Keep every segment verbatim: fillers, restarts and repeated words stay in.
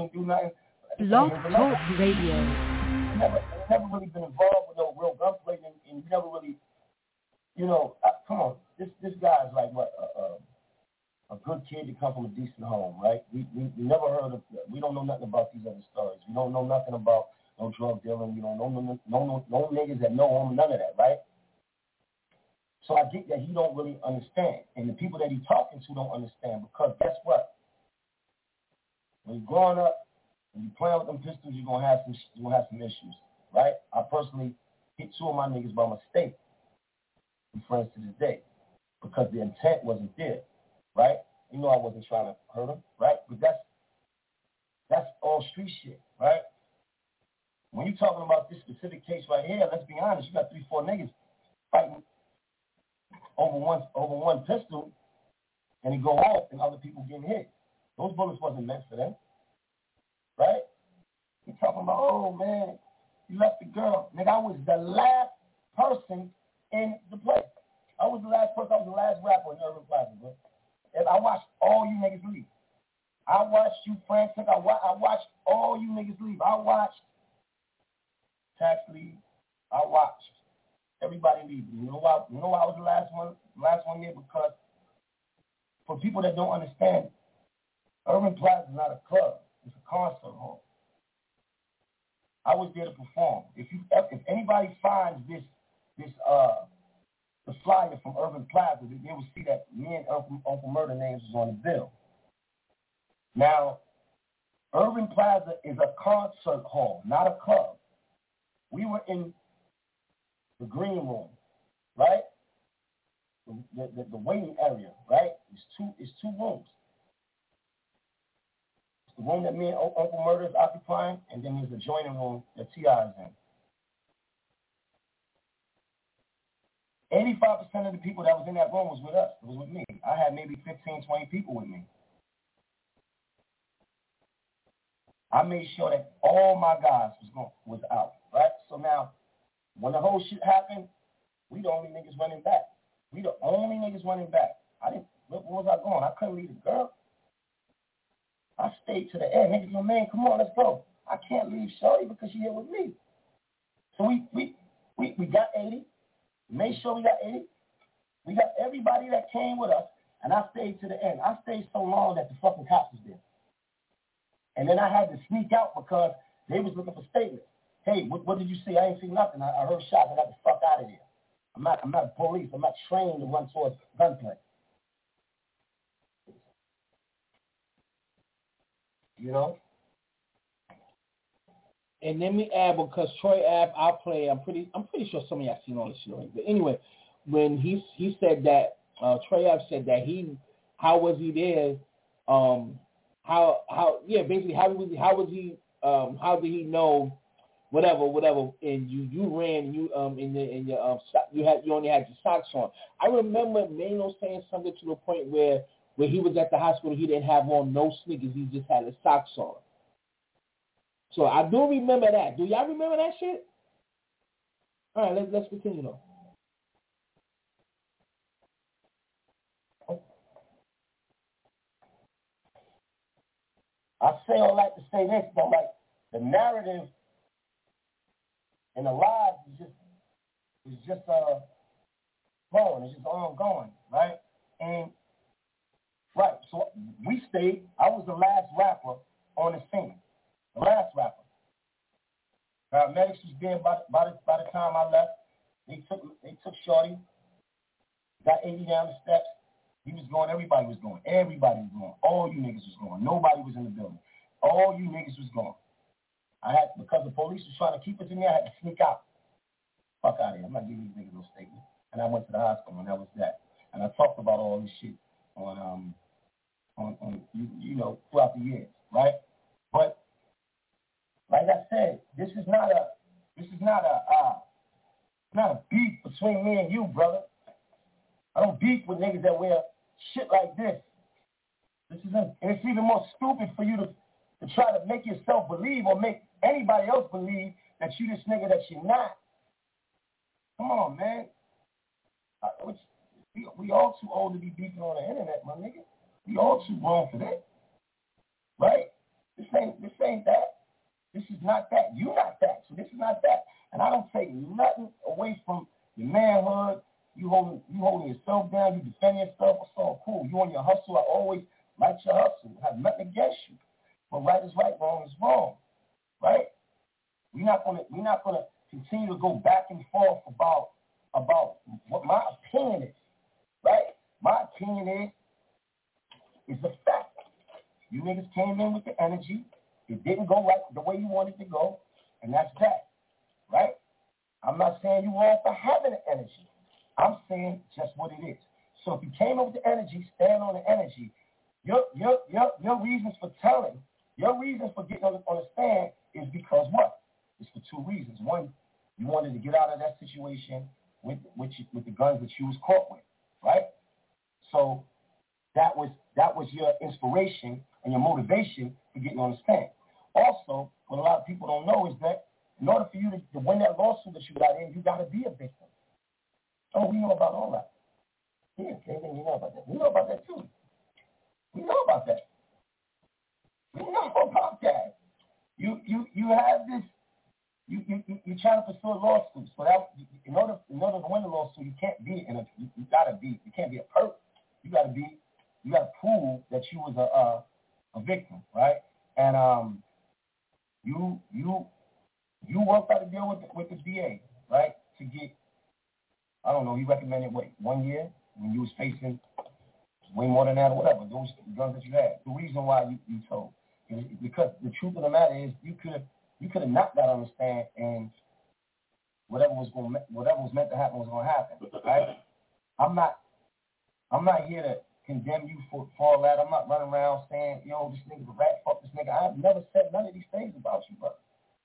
ain't do nothing. Blog Talk Radio. Never, never really been involved with no real gunplay, and, and you never really, you know, uh, come on, this this guy's like what a, a, a good kid to come from a decent home, right? We, we we never heard of, we don't know nothing about these other stories. We don't know nothing about no drug dealing. We don't know no no no, no niggas that know him, none of that, right? So I get that he don't really understand, and the people that he's talking to don't understand, because guess what? When you're growing up, when you're playing with them pistols, you're gonna have some you're gonna have some issues, right? I personally hit two of my niggas by mistake. We're friends to this day, because the intent wasn't there, right? You know I wasn't trying to hurt him, right? But that's that's all street shit, right? When you're talking about this specific case right here, let's be honest, you got three, four niggas fighting over one over one pistol, and it go off, and other people getting hit. Those bullets wasn't meant for them, right? You're talking about, oh man, you left the girl. Nigga, I was the last person in the place. I was the last person. I was the last rapper in Urban Plaza, bro. And I watched all you niggas leave. I watched you, Francis. I, wa- I watched all you niggas leave. I watched Tax leave. I watched everybody leave. You know why? You know why I was the last one? Last one here, because for people that don't understand, Urban Plaza is not a club. It's a concert hall. I was there to perform. If you, if anybody finds this, this, uh, the flyer from Urban Plaza, they will see that me and Uncle, Uncle Murder names was on the bill. Now, Urban Plaza is a concert hall, not a club. We were in the green room, right? The, the, the waiting area, right? It's two, it's two rooms. It's the room that me and Uncle Murder is occupying, and then there's a adjoining room that T I is in. eighty-five percent of the people that was in that room was with us. It was with me. I had maybe fifteen, twenty people with me. I made sure that all my guys was going, was out, right? So now, when the whole shit happened, we the only niggas running back. We the only niggas running back. I didn't, where was I going? I couldn't leave the girl. I stayed to the end. Niggas go, man, come on, let's go. I can't leave Shorty because she here with me. So we we we, we got eighty. Made sure we got eighty. We got everybody that came with us, and I stayed to the end. I stayed so long that the fucking cops was there. And then I had to sneak out because they was looking for statements. Hey, what, what did you see? I ain't seen nothing. I, I heard shots. I got the fuck out of there. I'm not, I'm not police. I'm not trained to run towards gunplay. You know? And let me add, because Troy Ave, I play, I'm pretty I'm pretty sure some of y'all seen all this shit already. But anyway, when he he said that, uh, Troy Ave said that he, how was he there? Um, how, how, yeah, basically, how was he, how was he, um, how did he know, whatever, whatever, and you, you ran, you, um, in the, in your, um, you had, you only had your socks on. I remember Mano saying something to the point where, where he was at the hospital, he didn't have on no sneakers, he just had his socks on. So I do remember that. Do y'all remember that shit? All right, let's let's continue though. I say all that to say this, but like the narrative and the lies is just is just uh going, it's just ongoing, right? And right, so we stayed. I was the last rapper on the scene. The last rapper. Paramedics was there by, by, the, by the time I left. They took they took Shorty, got eighty down the steps. He was going, everybody was going. Everybody was going. All you niggas was going. Nobody was in the building. All you niggas was going. I had, because the police was trying to keep us in there, I had to sneak out. Fuck out of here. I'm not giving these niggas no statement. And I went to the hospital, and that was that. And I talked about all this shit on, um, on, on you, you know, throughout the years, right? But like I said, this is not a, this is not a, uh, not a beef between me and you, brother. I don't beef with niggas that wear shit like this. This is, a, and it's even more stupid for you to, to try to make yourself believe or make anybody else believe that you this nigga that you're not. Come on, man. I, we, we all too old to be beefing on the internet, my nigga. We all too grown for that, right? This ain't this not that. You're not that. So this is not that. And I don't take nothing away from your manhood. You holding, you holding yourself down. You defending yourself. It's all cool. You on your hustle. I always like your hustle. I have nothing against you. But right is right, wrong is wrong. Right? We're not gonna we're not gonna continue to go back and forth about about what my opinion is. Right? My opinion is is a fact. You niggas came in with the energy. It didn't go right the way you wanted to go, and that's that. Right? I'm not saying you wrong for having the energy. I'm saying just what it is. So if you came in with the energy, stand on the energy. Your your your your reasons for telling, your reasons for getting on the, on the stand is because what? It's for two reasons. One, you wanted to get out of that situation with with, you, with the guns that you was caught with, right? So that was that was your inspiration and your motivation for getting on the stand. Also, what a lot of people don't know is that in order for you to, to win that lawsuit that you got in, you got to be a victim. Oh, we know about all that. Yeah, anything you know about that. We know about that too. We know about that. We know about that. You you you have this. You you you you're trying to pursue a lawsuit. So that in order in order to win the lawsuit, you can't be in a. You, you gotta be. You can't be a perp. You gotta be. You gotta prove that you was a a, a victim, right? And um, you you you worked out a deal with the, with the D A, right? To get. I don't know. He recommended what one year when you was facing way more than that or whatever. Those guns that you had. The reason why you, you told is because the truth of the matter is you could have you could have not got on the stand and whatever was going whatever was meant to happen was going to happen. Right? I'm not I'm not here to condemn you for, for all that. I'm not running around saying, yo, this nigga's a rat, fuck this nigga. I've never said none of these things about you, brother.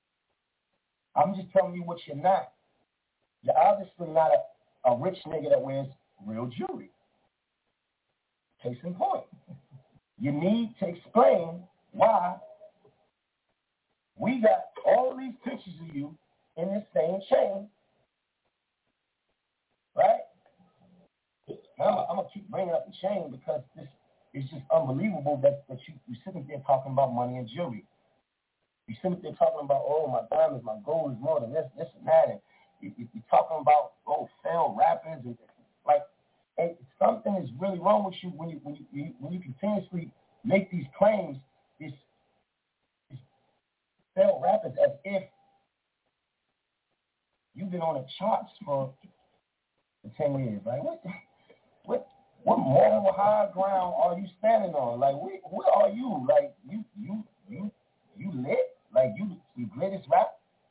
I'm just telling you what you're not. You're obviously not a A rich nigga that wears real jewelry. Case in point. You need to explain why we got all these pictures of you in this same chain, right? Now, I'm going to keep bringing up the chain because this is just unbelievable that, that you, you're sitting there talking about money and jewelry. You're sitting there talking about, oh, my diamonds, my gold is more than this, this and that, and you, you, you're talking about, oh, failed rappers, and like, and something is really wrong with you when you when you when you continuously make these claims, these, these failed rappers, as if you've been on the charts for, for ten years. Like, what, what, what moral high ground are you standing on? Like, where, where are you? Like, you, you, you, you lit? Like, you, you greatest rap?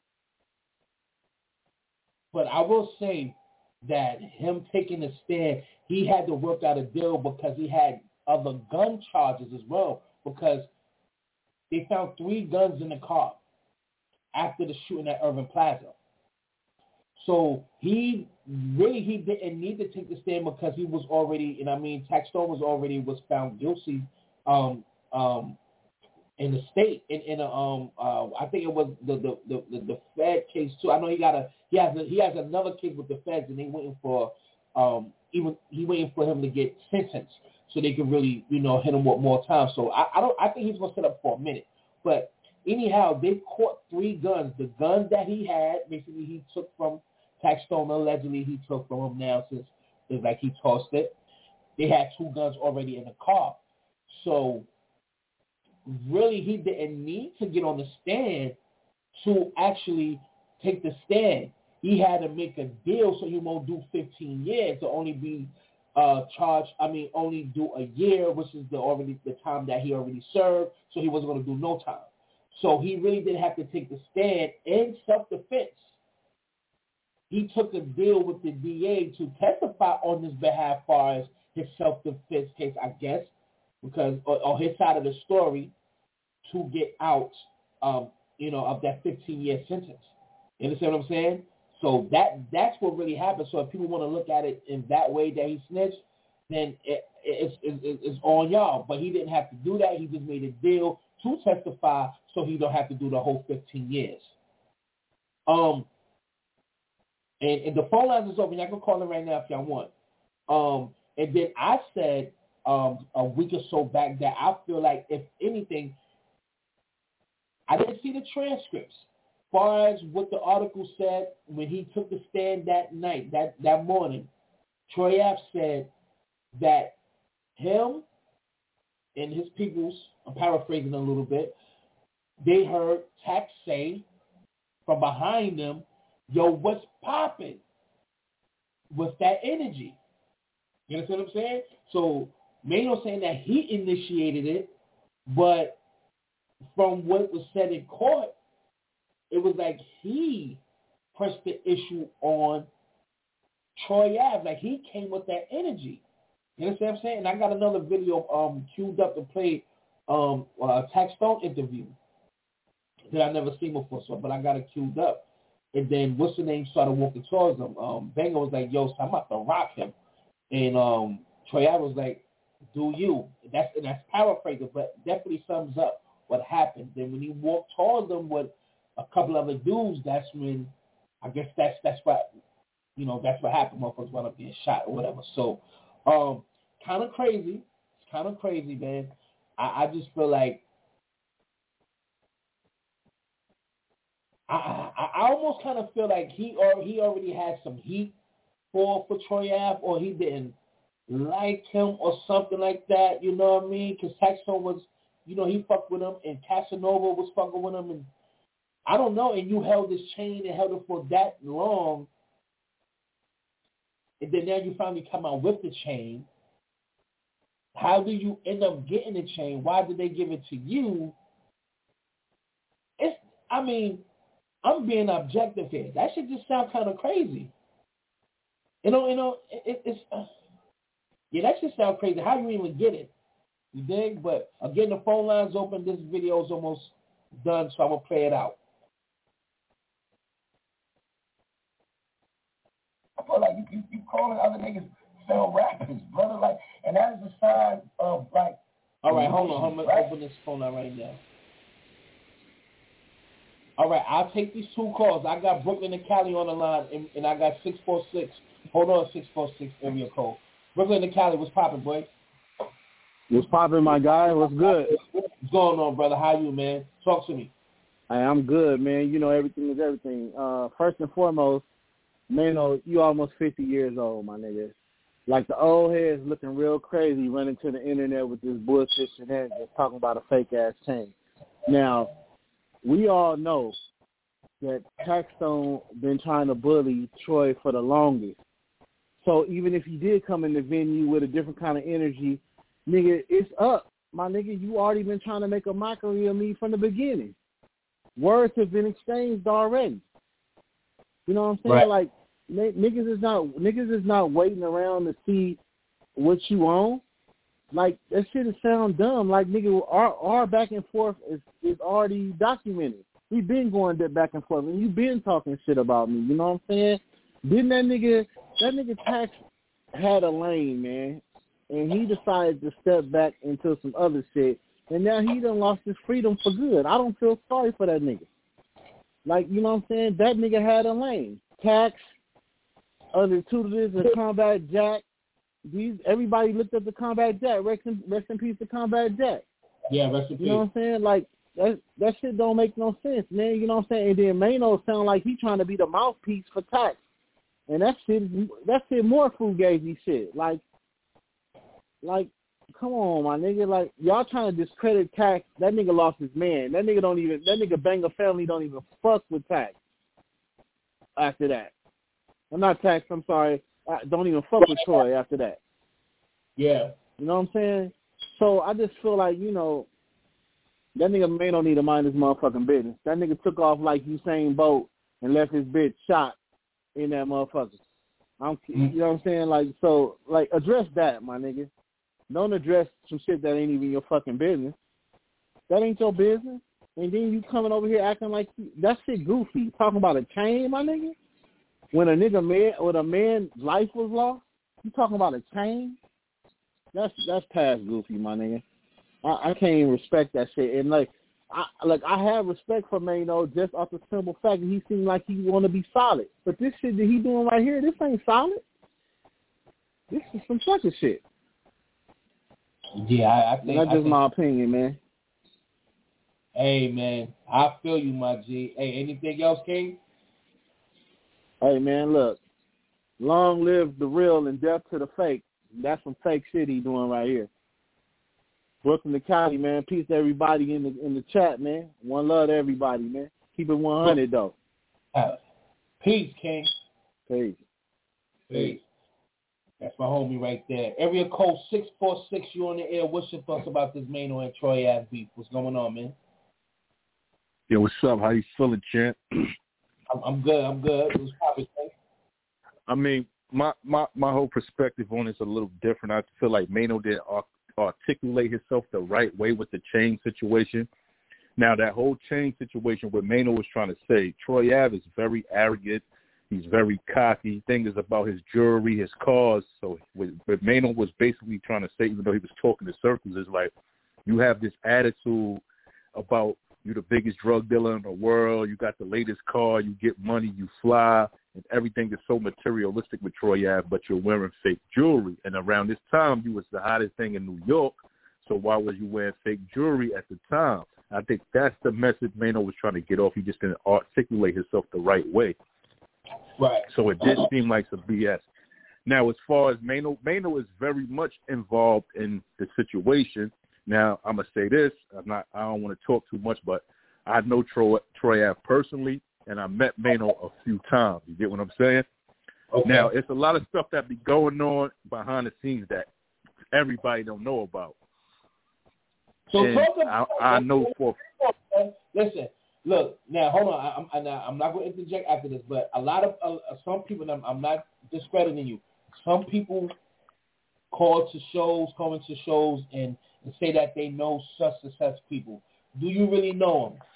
But I will say that him taking a stand, he had to work out a deal because he had other gun charges as well, because they found three guns in the car after the shooting at Irving Plaza. So he really, he didn't need to take the stand because he was already, and I mean, Taxstone was already, was found guilty um, um, in the state, in, in a, um, uh, I think it was the, the, the, the, the Fed case too. I know he got a, he has a, he has another case with the Feds, and they waiting for, um, even he waiting for him to get sentenced so they can really, you know, hit him with more time. So I, I don't, I think he's gonna sit up for a minute. But anyhow, they caught three guns. The guns that he had, basically, he took from Taxstone. Allegedly, he took from him now since it's like he tossed it. They had two guns already in the car, so. Really, he didn't need to get on the stand to actually take the stand. He had to make a deal so he won't do fifteen years to only be uh, charged. I mean, only do a year, which is the already the time that he already served. So he wasn't going to do no time. So he really didn't have to take the stand in self-defense. He took a deal with the D A to testify on his behalf, as far as his self-defense case, I guess, because on his side of the story, to get out, um, you know, of that fifteen-year sentence. You understand what I'm saying? So that that's what really happened. So if people want to look at it in that way that he snitched, then it, it's, it, it's on y'all. But he didn't have to do that. He just made a deal to testify so he don't have to do the whole fifteen years. Um, and, and the phone lines is open. Y'all can call it right now if y'all want. Um, and then I said um, a week or so back that I feel like, if anything, I didn't see the transcripts. As far as what the article said when he took the stand that night, that, that morning, Troy Ave said that him and his peoples, I'm paraphrasing a little bit, they heard Tax say from behind them, yo, what's popping with that energy? You understand what I'm saying? So Mano saying that he initiated it, but from what was said in court, it was like he pressed the issue on Troy Ave. Like he came with that energy. You understand what I'm saying? And I got another video um queued up to play um a Tax Stone interview that I never seen before, so but I got it queued up. And then what's the name started walking towards him. Um Banger was like, yo, so I'm about to rock him. And um Troy Ave was like, do you? That's and that's paraphrasing, but definitely sums up what happened. Then when he walked towards them with a couple other dudes, that's when I guess that's that's what you know, that's what happened. Motherfuckers wound up being shot or whatever. So um kind of crazy. It's kind of crazy, man. I, I just feel like I, I, I almost kind of feel like he or he already had some heat for for Troy Ave, or he didn't like him or something like that. You know what I mean? Because Taxstone was, you know, he fucked with him, and Casanova was fucking with him, and I don't know. And you held this chain and held it for that long, and then now you finally come out with the chain. How do you end up getting the chain? Why did they give it to you? It's, I mean, I'm being objective here. That shit just sound kind of crazy. You know, you know, it, it's, uh, yeah, that shit sound crazy. How you even get it? You dig? But again, the phone line's open. This video is almost done, so I'm going to play it out. I feel like you, you, you calling other niggas fell rappers, brother. Like, and that is a sign of, like... All right, hold on. I'm going to open this phone line right now. All right, I'll take these two calls. I got Brooklyn and Cali on the line, and, and I got six four six. Hold on, six four six area code. Brooklyn and Cali, what's popping, boy? What's popping, my guy? What's good? What's going on, brother? How you, man? Talk to me. Hey, I'm good, man. You know, everything is everything. Uh, first and foremost, Mano, you almost fifty years old, my nigga. Like the old heads looking real crazy running to the internet with this bullshit and that, just talking about a fake-ass chain. Now, we all know that Taxstone been trying to bully Troy for the longest. So even if he did come in the venue with a different kind of energy, nigga, it's up. My nigga, you already been trying to make a mockery of me from the beginning. Words have been exchanged already. You know what I'm saying? Right. Like, n- niggas is not niggas is not waiting around to see what you own. Like, that shit is sound dumb. Like, nigga, our, our back and forth is, is already documented. We been going back and forth, and you been talking shit about me. You know what I'm saying? Didn't that nigga, that nigga Tax had a lane, man, and he decided to step back into some other shit, and now he done lost his freedom for good. I don't feel sorry for that nigga. Like, you know what I'm saying? That nigga had a lane. Tax, other tutors, and Combat Jack. These everybody looked at the Combat Jack. Rest in, rest in peace to Combat Jack. Yeah, rest in peace. You know what I'm saying? Like, that that shit don't make no sense, man. You know what I'm saying? And then Mano sound like he trying to be the mouthpiece for Tax. And that shit, that shit more fugazi shit. Like, like, come on, my nigga. Like, y'all trying to discredit Tax. That nigga lost his man. That nigga don't even, that nigga Banger family don't even fuck with Tax after that. I'm not Tax, I'm sorry. I don't even fuck with Troy after that. Yeah. You know what I'm saying? So I just feel like, you know, that nigga May don't need to mind his motherfucking business. That nigga took off like Usain Bolt and left his bitch shot in that motherfucker. I'm, you know what I'm saying? Like, so, like, address that, my nigga. Don't address some shit that ain't even your fucking business. That ain't your business. And then you coming over here acting like that shit goofy. Talking about a chain, my nigga. When a nigga man, when a man's life was lost, you talking about a chain? That's that's past goofy, my nigga. I, I can't even respect that shit. And like, I like I have respect for Mano just off the simple fact that he seemed like he want to be solid. But this shit that he doing right here, this ain't solid. This is some sucker shit. Yeah, I, I think that's just I think, my opinion, man. Hey, man, I feel you, my G. Hey, anything else, King? Hey, man, look. Long live the real and death to the fake. That's some fake shit he doing right here. Brooklyn the County, man. Peace to everybody in the in the chat, man. One love to everybody, man. Keep it one hundred, though. Uh, peace, King. Peace. Peace. That's my homie right there. Area code six four six, you on the air. What's your thoughts about this Mano and Troy Ave beef? What's going on, man? Yo, what's up? How you feeling, champ? I'm, I'm good. I'm good. What's poppin', man? I mean, my, my, my whole perspective on it's a little different. I feel like Mano didn't articulate himself the right way with the chain situation. Now, that whole chain situation, what Mano was trying to say, Troy Ave is very arrogant. He's very cocky. Thing is about his jewelry, his cars. So what, what Mano was basically trying to say, even though he was talking in circles, is like, you have this attitude about you're the biggest drug dealer in the world. You got the latest car. You get money. You fly. And everything is so materialistic with Troy Ave, but you're wearing fake jewelry. And around this time, you was the hottest thing in New York. So why was you wearing fake jewelry at the time? I think that's the message Mano was trying to get off. He just didn't articulate himself the right way. Right. So it did seem like some B S. Now, as far as Mano, Mano is very much involved in the situation. Now, I'm gonna say this. I'm not. I don't want to talk too much, but I know Troy, Troy Ave personally, and I met Mano a few times. You get what I'm saying? Okay. Now, it's a lot of stuff that be going on behind the scenes that everybody don't know about. So and talk about, I, I know for. Listen, look. Now, hold on. I'm, I'm not going to interject after this, but a lot of uh, some people. I'm, I'm not discrediting you. Some people call to shows, come into shows, and, and say that they know such and such people. Do you really know them?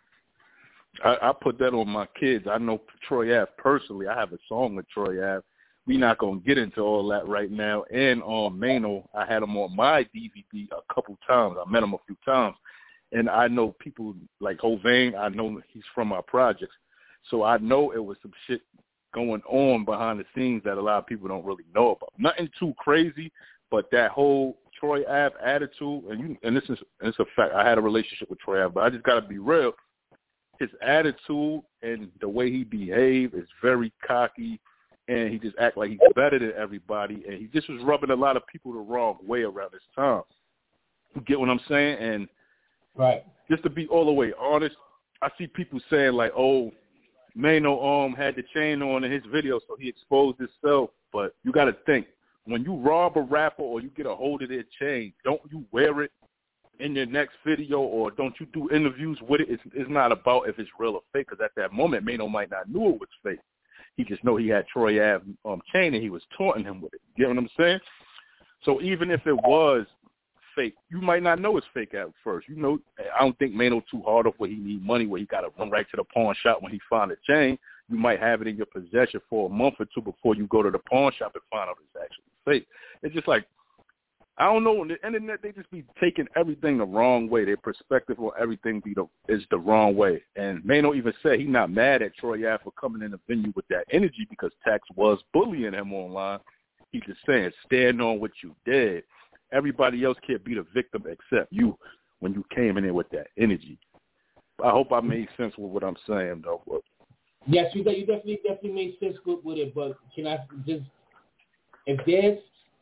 I, I put that on my kids. I know Troy Ave personally. I have a song with Troy Ave. We're not going to get into all that right now. And on Mano, I had him on my D V D a couple times. I met him a few times. And I know people like Hovain. I know he's from our projects. So I know it was some shit going on behind the scenes that a lot of people don't really know about. Nothing too crazy, but that whole Troy Ave attitude, and you, and this is it's a fact. I had a relationship with Troy Ave, but I just got to be real. His attitude and the way he behaved is very cocky, and he just act like he's better than everybody, and he just was rubbing a lot of people the wrong way around this time. You get what I'm saying? And right, just to be all the way honest, I see people saying like, "Oh, Mano um had the chain on in his video, so he exposed himself." But you got to think, when you rob a rapper or you get a hold of their chain, don't you wear it in your next video, or don't you do interviews with it? It's, it's not about if it's real or fake, because at that moment, Mano might not know it was fake. He just know he had Troy Ave um, chain and he was taunting him with it. You get what I'm saying? So even if it was fake, you might not know it's fake at first. You know, I don't think Mano too hard off where he need money, where he got to run right to the pawn shop when he find a chain. You might have it in your possession for a month or two before you go to the pawn shop and find out it's actually fake. It's just like, I don't know. On the internet, they just be taking everything the wrong way. Their perspective on everything be the, is the wrong way. And Mano even said he not mad at Troy Ave for coming in the venue with that energy because Tax was bullying him online. He's just saying, stand on what you did. Everybody else can't be the victim except you when you came in there with that energy. I hope I made sense with what I'm saying, though. Yes, you, you definitely definitely made sense with it, but can I just, if there's,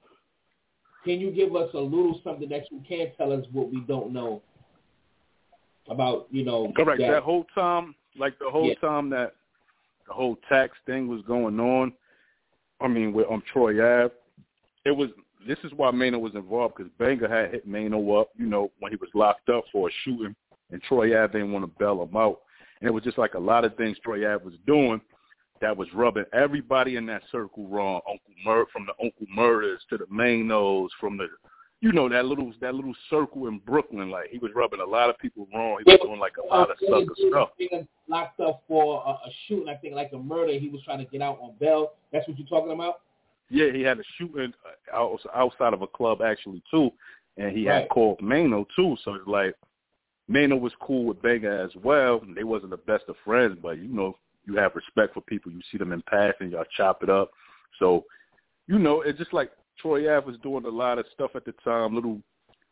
can you give us a little something that you can tell us what we don't know about, you know? Correct. That, that whole time, like the whole yeah. time that the whole tax thing was going on, I mean, with um, Troy Ave, it was, this is why Mano was involved, because Banger had hit Mano up, you know, when he was locked up for a shooting, and Troy Ave didn't want to bail him out. And it was just like a lot of things Troy Ave was doing that was rubbing everybody in that circle wrong. Uncle Mur from the Uncle Murders to the Manos, from the, you know, that little that little circle in Brooklyn. Like, he was rubbing a lot of people wrong. He was doing like a lot of sucker stuff. Locked up for a, a shooting, I think, like a murder. He was trying to get out on bail. That's what you're talking about? Yeah, he had a shooting outside of a club actually too, and he right. had called Mano too. So it's like Mano was cool with Banger as well. They wasn't the best of friends, but you know, you have respect for people. You see them in passing, y'all chop it up. So, you know, it's just like Troy Ave was doing a lot of stuff at the time, little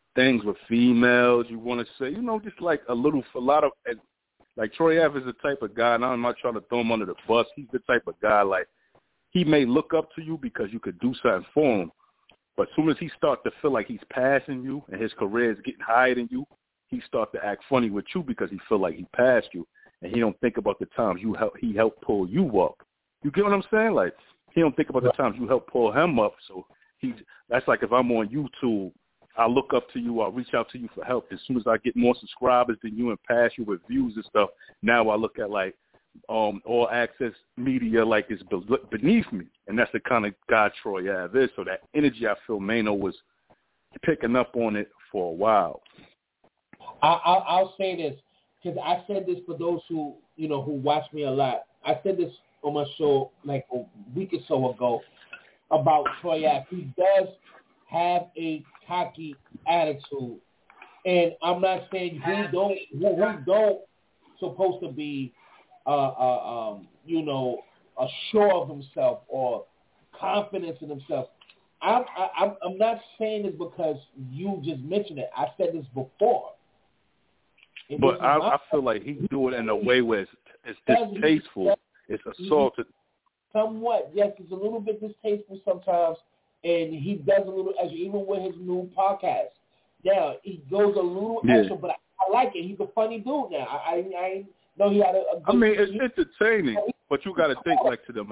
things with females you want to say, you know, just like a little, a lot of, like Troy Ave is the type of guy, and I'm not trying to throw him under the bus. He's the type of guy, like, he may look up to you because you could do something for him, but as soon as he starts to feel like he's passing you and his career is getting higher than you, he starts to act funny with you because he feel like he passed you, and he don't think about the times you help, he helped pull you up. You get what I'm saying? Like, he don't think about the times you helped pull him up, so he, that's like if I'm on YouTube, I look up to you, I reach out to you for help. As soon as I get more subscribers than you and pass you with views and stuff, now I look at like um, all access media like it's beneath me. And that's the kind of guy Troy Ave is. So that energy, I feel Mano was picking up on it for a while. I, I'll, I'll say this, because I said this for those who, you know, who watch me a lot. I said this on my show like a week or so ago about Troy Ave. He does have a cocky attitude, and I'm not saying who don't who, who don't supposed to be, uh, uh, um, you know, assured of himself or confidence in himself. I'm I, I'm not saying this because you just mentioned it. I said this before. And but this I, I feel like he do it in a way where it's, it's distasteful. It's assaulted. Somewhat, yes, it's a little bit distasteful sometimes. And he does a little extra, even with his new podcast. Now, he goes a little yeah. extra, but I, I like it. He's a funny dude now. I, I, I know he had a, a good... I mean, it's entertaining, but you got to think like to the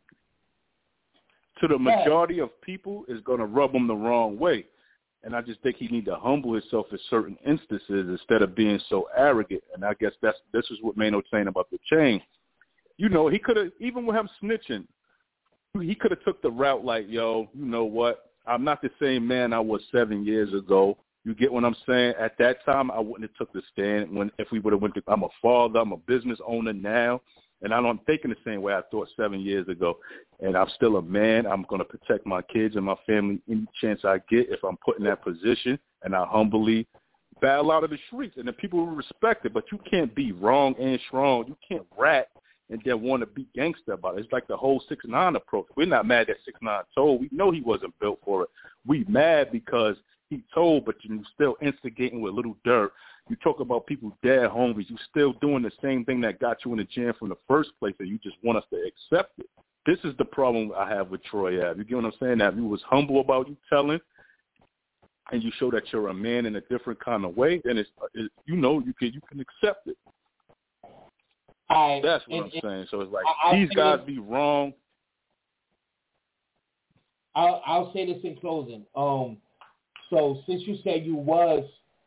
to the majority of people is going to rub him the wrong way. And I just think he need to humble himself in certain instances instead of being so arrogant. And I guess that's this is what Mano saying about the chain. You know, he could have, even with him snitching, he could have took the route like, yo, you know what? I'm not the same man I was seven years ago. You get what I'm saying? At that time, I wouldn't have took the stand. When if we would have went to, I'm a father, I'm a business owner now, and I don't think in the same way I thought seven years ago. And I'm still a man. I'm going to protect my kids and my family any chance I get if I'm put in that position, and I humbly battle out of the streets. And then people will respect it, but you can't be wrong and strong. You can't rat and then want to be gangster about it. It's like the whole six nine approach. We're not mad that six nine told. We know he wasn't built for it. We mad because he told, but you still instigating with little dirt. You talk about people dead homies. You still doing the same thing that got you in the jam from the first place, and you just want us to accept it. This is the problem I have with Troy Ave. You get what I'm saying? That you was humble about you telling, and you show that you're a man in a different kind of way, then it's, it, you know you can you can accept it. I, That's what and, I'm saying. So it's like I, these guys be wrong. I'll, I'll say this in closing. Um, so since you said you was,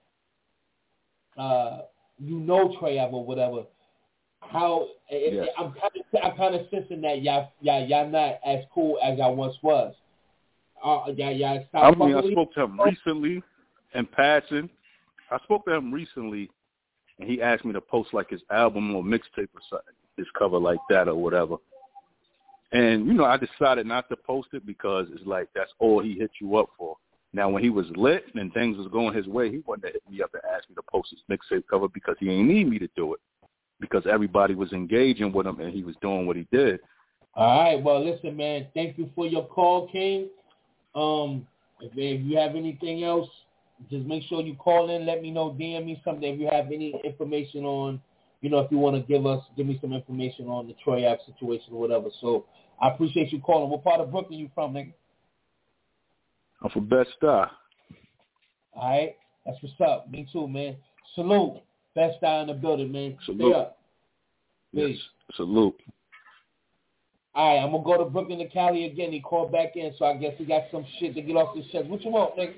uh, you know Troy Ave or whatever, how Yes. I'm kind of I'm kind of sensing that y'all y'all y'all not as cool as y'all once was. Uh, y'all y'all I mean, I spoke to him recently in passing. I spoke to him recently. And he asked me to post like his album or mixtape or something, his cover like that or whatever. And, you know, I decided not to post it because it's like that's all he hit you up for. Now, when he was lit and things was going his way, he wanted to hit me up and ask me to post his mixtape cover because he ain't need me to do it because everybody was engaging with him and he was doing what he did. All right. Well, listen, man, thank you for your call, King. Um, if, if you have anything else, just make sure you call in. Let me know. D M me something if you have any information on, you know, if you want to give us, give me some information on the Troy Ave situation or whatever. So I appreciate you calling. What part of Brooklyn you from, nigga? I'm from Bed-Stuy. All right. That's what's up. Me too, man. Salute. Bed-Stuy in the building, man. Salute. Stay up. Yes. Peace. Salute. All right. I'm going to go to Brooklyn to Cali again. He called back in, so I guess he got some shit to get off his chest. What you want, nigga?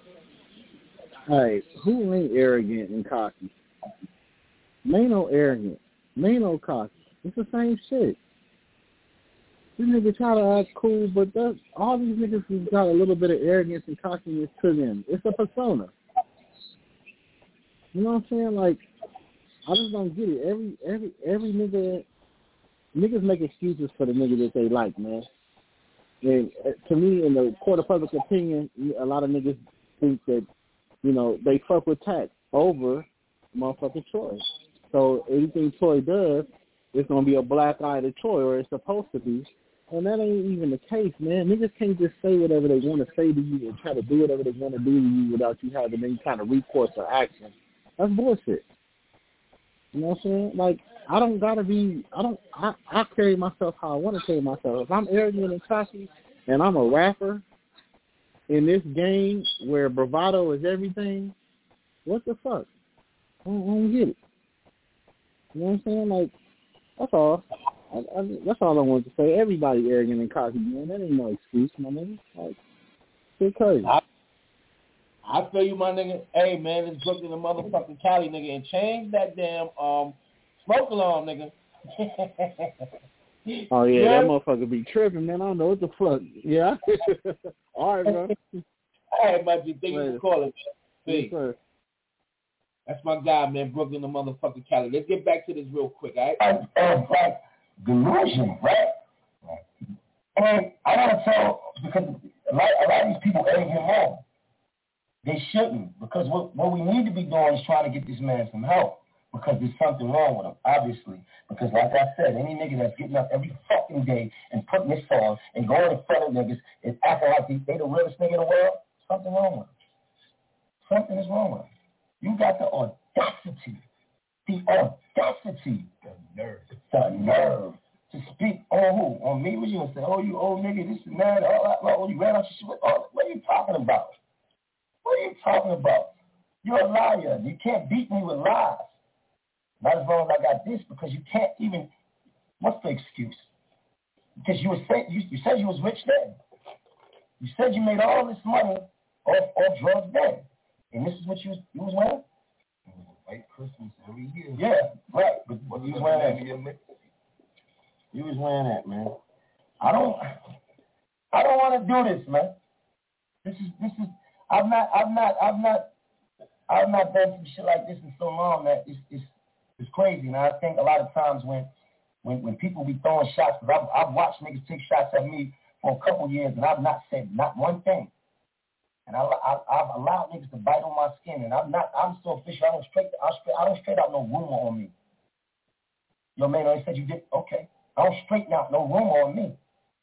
Hey, who ain't arrogant and cocky? Mano arrogant. Mano cocky. It's the same shit. These niggas try to act cool, but that, all these niggas have got a little bit of arrogance and cockiness to them. It's a persona. You know what I'm saying? Like, I just don't get it. Every every every nigga, niggas make excuses for the nigga that they like, man. And uh, to me, in the court of public opinion, a lot of niggas think that, you know, they fuck with Tack over motherfucking Troy. So anything Troy does, it's going to be a black eye to Troy, or it's supposed to be. And that ain't even the case, man. Niggas can't just say whatever they want to say to you and try to do whatever they want to do to you without you having any kind of recourse or action. That's bullshit. You know what I'm saying? Like, I don't gotta be. I don't. I, I carry myself how I want to carry myself. If I'm arrogant and cocky, and I'm a rapper in this game where bravado is everything, what the fuck? I don't, I don't get it. You know what I'm saying? Like, that's all. I, I, that's all I wanted to say. Everybody arrogant and cocky, man. That ain't no excuse, my nigga. Like, it's crazy. I, I feel you, my nigga. Hey, man, it's Brooklyn, the motherfucking Cali, nigga, and change that damn um smoke alarm, nigga. Oh, yeah, yeah, that motherfucker be tripping, man. I don't know what the fuck. Yeah. All right, bro. All right, my G. Thank you for calling, man. Yes, sir. That's my guy, man, Brooklyn, the motherfucking Cali. Let's get back to this real quick, all right? And, and like, delusion, right? And I want to tell, because a lot, a lot of these people ain't him wrong. They shouldn't, because what, what we need to be doing is trying to get this man some help, because there's something wrong with him, obviously. Because like I said, any nigga that's getting up every fucking day and putting this on and going in front of niggas and acting like they, they the realest nigga in the world, something wrong with him. Something is wrong with him. You got the audacity, the audacity, the nerve, the nerve to speak on who? On me? What you gonna say? Oh, you old nigga, this and that, all that. Oh, you ran out your shit. Oh, what are you talking about? What are you talking about? You're a liar. You can't beat me with lies. Not as long as I got this, because you can't even. What's the excuse? Because you were say, you, you said you was rich then. You said you made all this money off, off drugs then. And this is what you was, you was wearing? It was a white Christmas every year. Yeah, right. But what you was wearing that? You was wearing that, man. I don't I don't want to do this, man. This is this is I've not I've not I've not I've not done some shit like this in so long that it's it's it's crazy. Now I think a lot of times when when, when people be throwing shots, because I've, I've watched niggas take shots at me for a couple years and I've not said not one thing. And I, I, I've allowed niggas to bite on my skin, and I'm not. I'm so official. I don't straight. I, straight, I don't straight out no rumor on me. Yo, man, they said you did. Okay, I don't straighten out no rumor on me.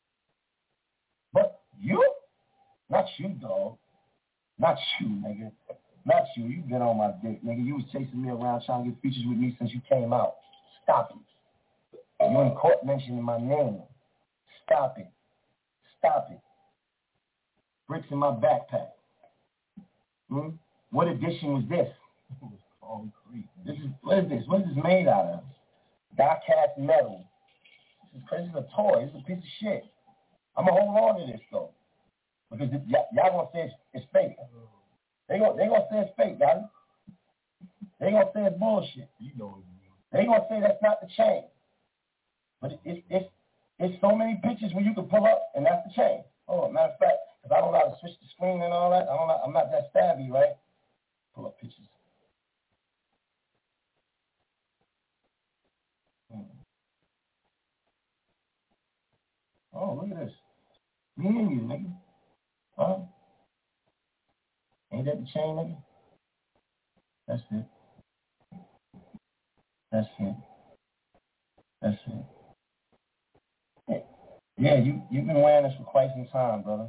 But you, not you, dog. Not you, nigga. Not you. You been on my dick, nigga. You was chasing me around trying to get features with me since you came out. Stop it. You in court mentioning my name. Stop it. Stop it. Bricks in my backpack. Hmm? What edition was this? Concrete. This is what is this? What is this made out of? Die-cast metal. This is crazy. This is a toy. This is a piece of shit. I'm gonna hold on to this though, because it, y- y'all gonna say it's, it's fake. They gonna they gonna say it's fake, guys. They gonna say it's bullshit. You know it. They gonna say that's not the chain. But it, it, it's it's so many pictures where you can pull up, and that's the chain. Oh, matter of fact. Because I don't know how to switch the screen and all that. I don't know, I'm not that savvy, right? Pull up pictures. Hmm. Oh, look at this. Me and you, nigga. Huh? Ain't that the chain, nigga? That's it. That's it. That's it. Yeah, yeah you, you've been wearing this for quite some time, brother.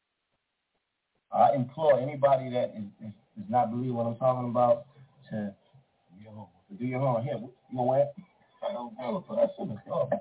I implore anybody that is, is, does not believe what I'm talking about to, to do your homework. Here, you gonna wear it? I don't know, put that shit in the car.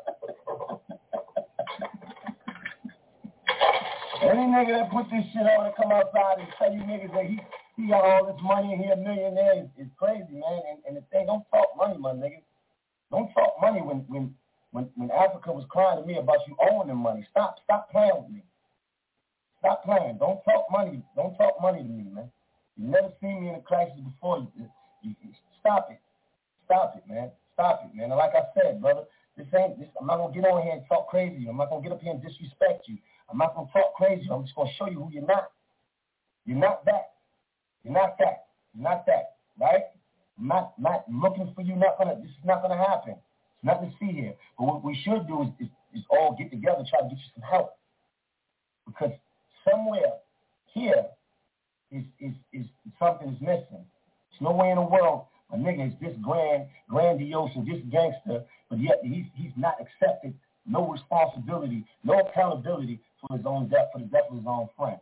Any nigga that put this shit on and come outside and tell you niggas that he, he got all this money and he a millionaire is, is crazy, man. And, and the thing, don't talk money, my nigga. Don't talk money when, when, when, when Africa was crying to me about you owing them money. Stop, stop playing with me. Stop playing. Don't talk money. Don't talk money to me, man. You never seen me in a crisis before. You, you, you, stop it. Stop it, man. Stop it, man. And like I said, brother, this ain't. This, I'm not gonna get on here and talk crazy. I'm not gonna get up here and disrespect you. I'm not gonna talk crazy. I'm just gonna show you who you're not. You're not that. You're not that. You're not that. Right? I'm not not looking for you. Not gonna. This is not gonna happen. It's nothing to see here. But what we should do is, is, is all get together and try to get you some help, because somewhere here is, is, is something is missing. There's no way in the world a nigga is this grand, grandiose and this gangster, but yet he's he's not accepted no responsibility, no accountability for his own death, for the death of his own friend.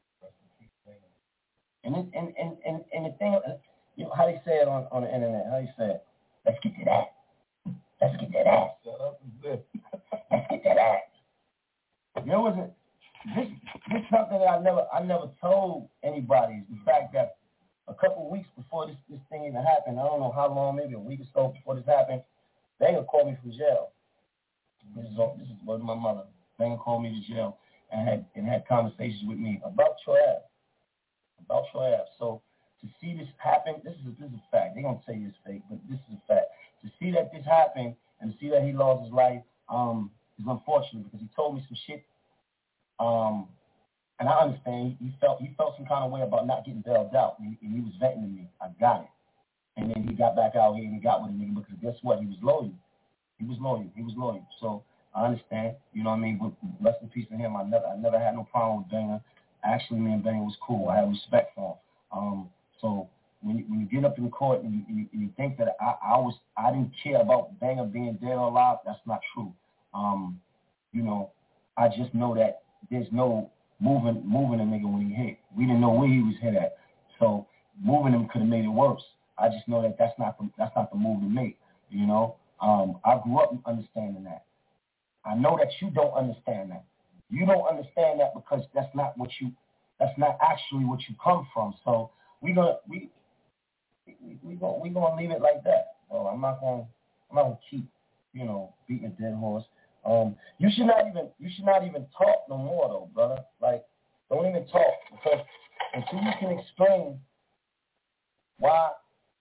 And it, and, and, and, and the thing, you know, how they say it on, on the internet, how they say it, let's get to that. Let's get to that. Let's get to that. There wasn't, this, this is something that I never, I never told anybody, is the fact that a couple of weeks before this, this thing even happened, I don't know how long, maybe a week or so before this happened, Banger called me from jail. This is, this is what my mother. Banger called me to jail and had and had conversations with me about Troy Ave. About Troy Ave. So to see this happen, this is a, this is a fact. They're gonna tell you it's fake, but this is a fact. To see that this happened and to see that he lost his life um, is unfortunate because he told me some shit. Um, and I understand he felt he felt some kind of way about not getting bailed out, and he, and he was venting to me. I got it. And then he got back out here and he got with a nigga because guess what? He was loyal. He was loyal. He was loyal. So I understand, you know what I mean? But rest in peace to him. I never I never had no problem with Banger. Actually, me and Banger was cool. I had respect for him. Um, so when you, when you get up in court and you, and you, and you think that I, I was I didn't care about Banger being dead or alive, that's not true. Um, you know, I just know that there's no moving moving a nigga when he hit. We didn't know where he was hit at. So moving him could have made it worse. I just know that that's not the, that's not the move to make, you know. Um, I grew up understanding that. I know that you don't understand that. You don't understand that because that's not what you, that's not actually what you come from. So we gonna we we we gonna we gonna leave it like that. So I'm not gonna I'm not gonna keep, you know, beating a dead horse. Um, you should not even you should not even talk no more though, brother. Like, don't even talk because until you can explain why.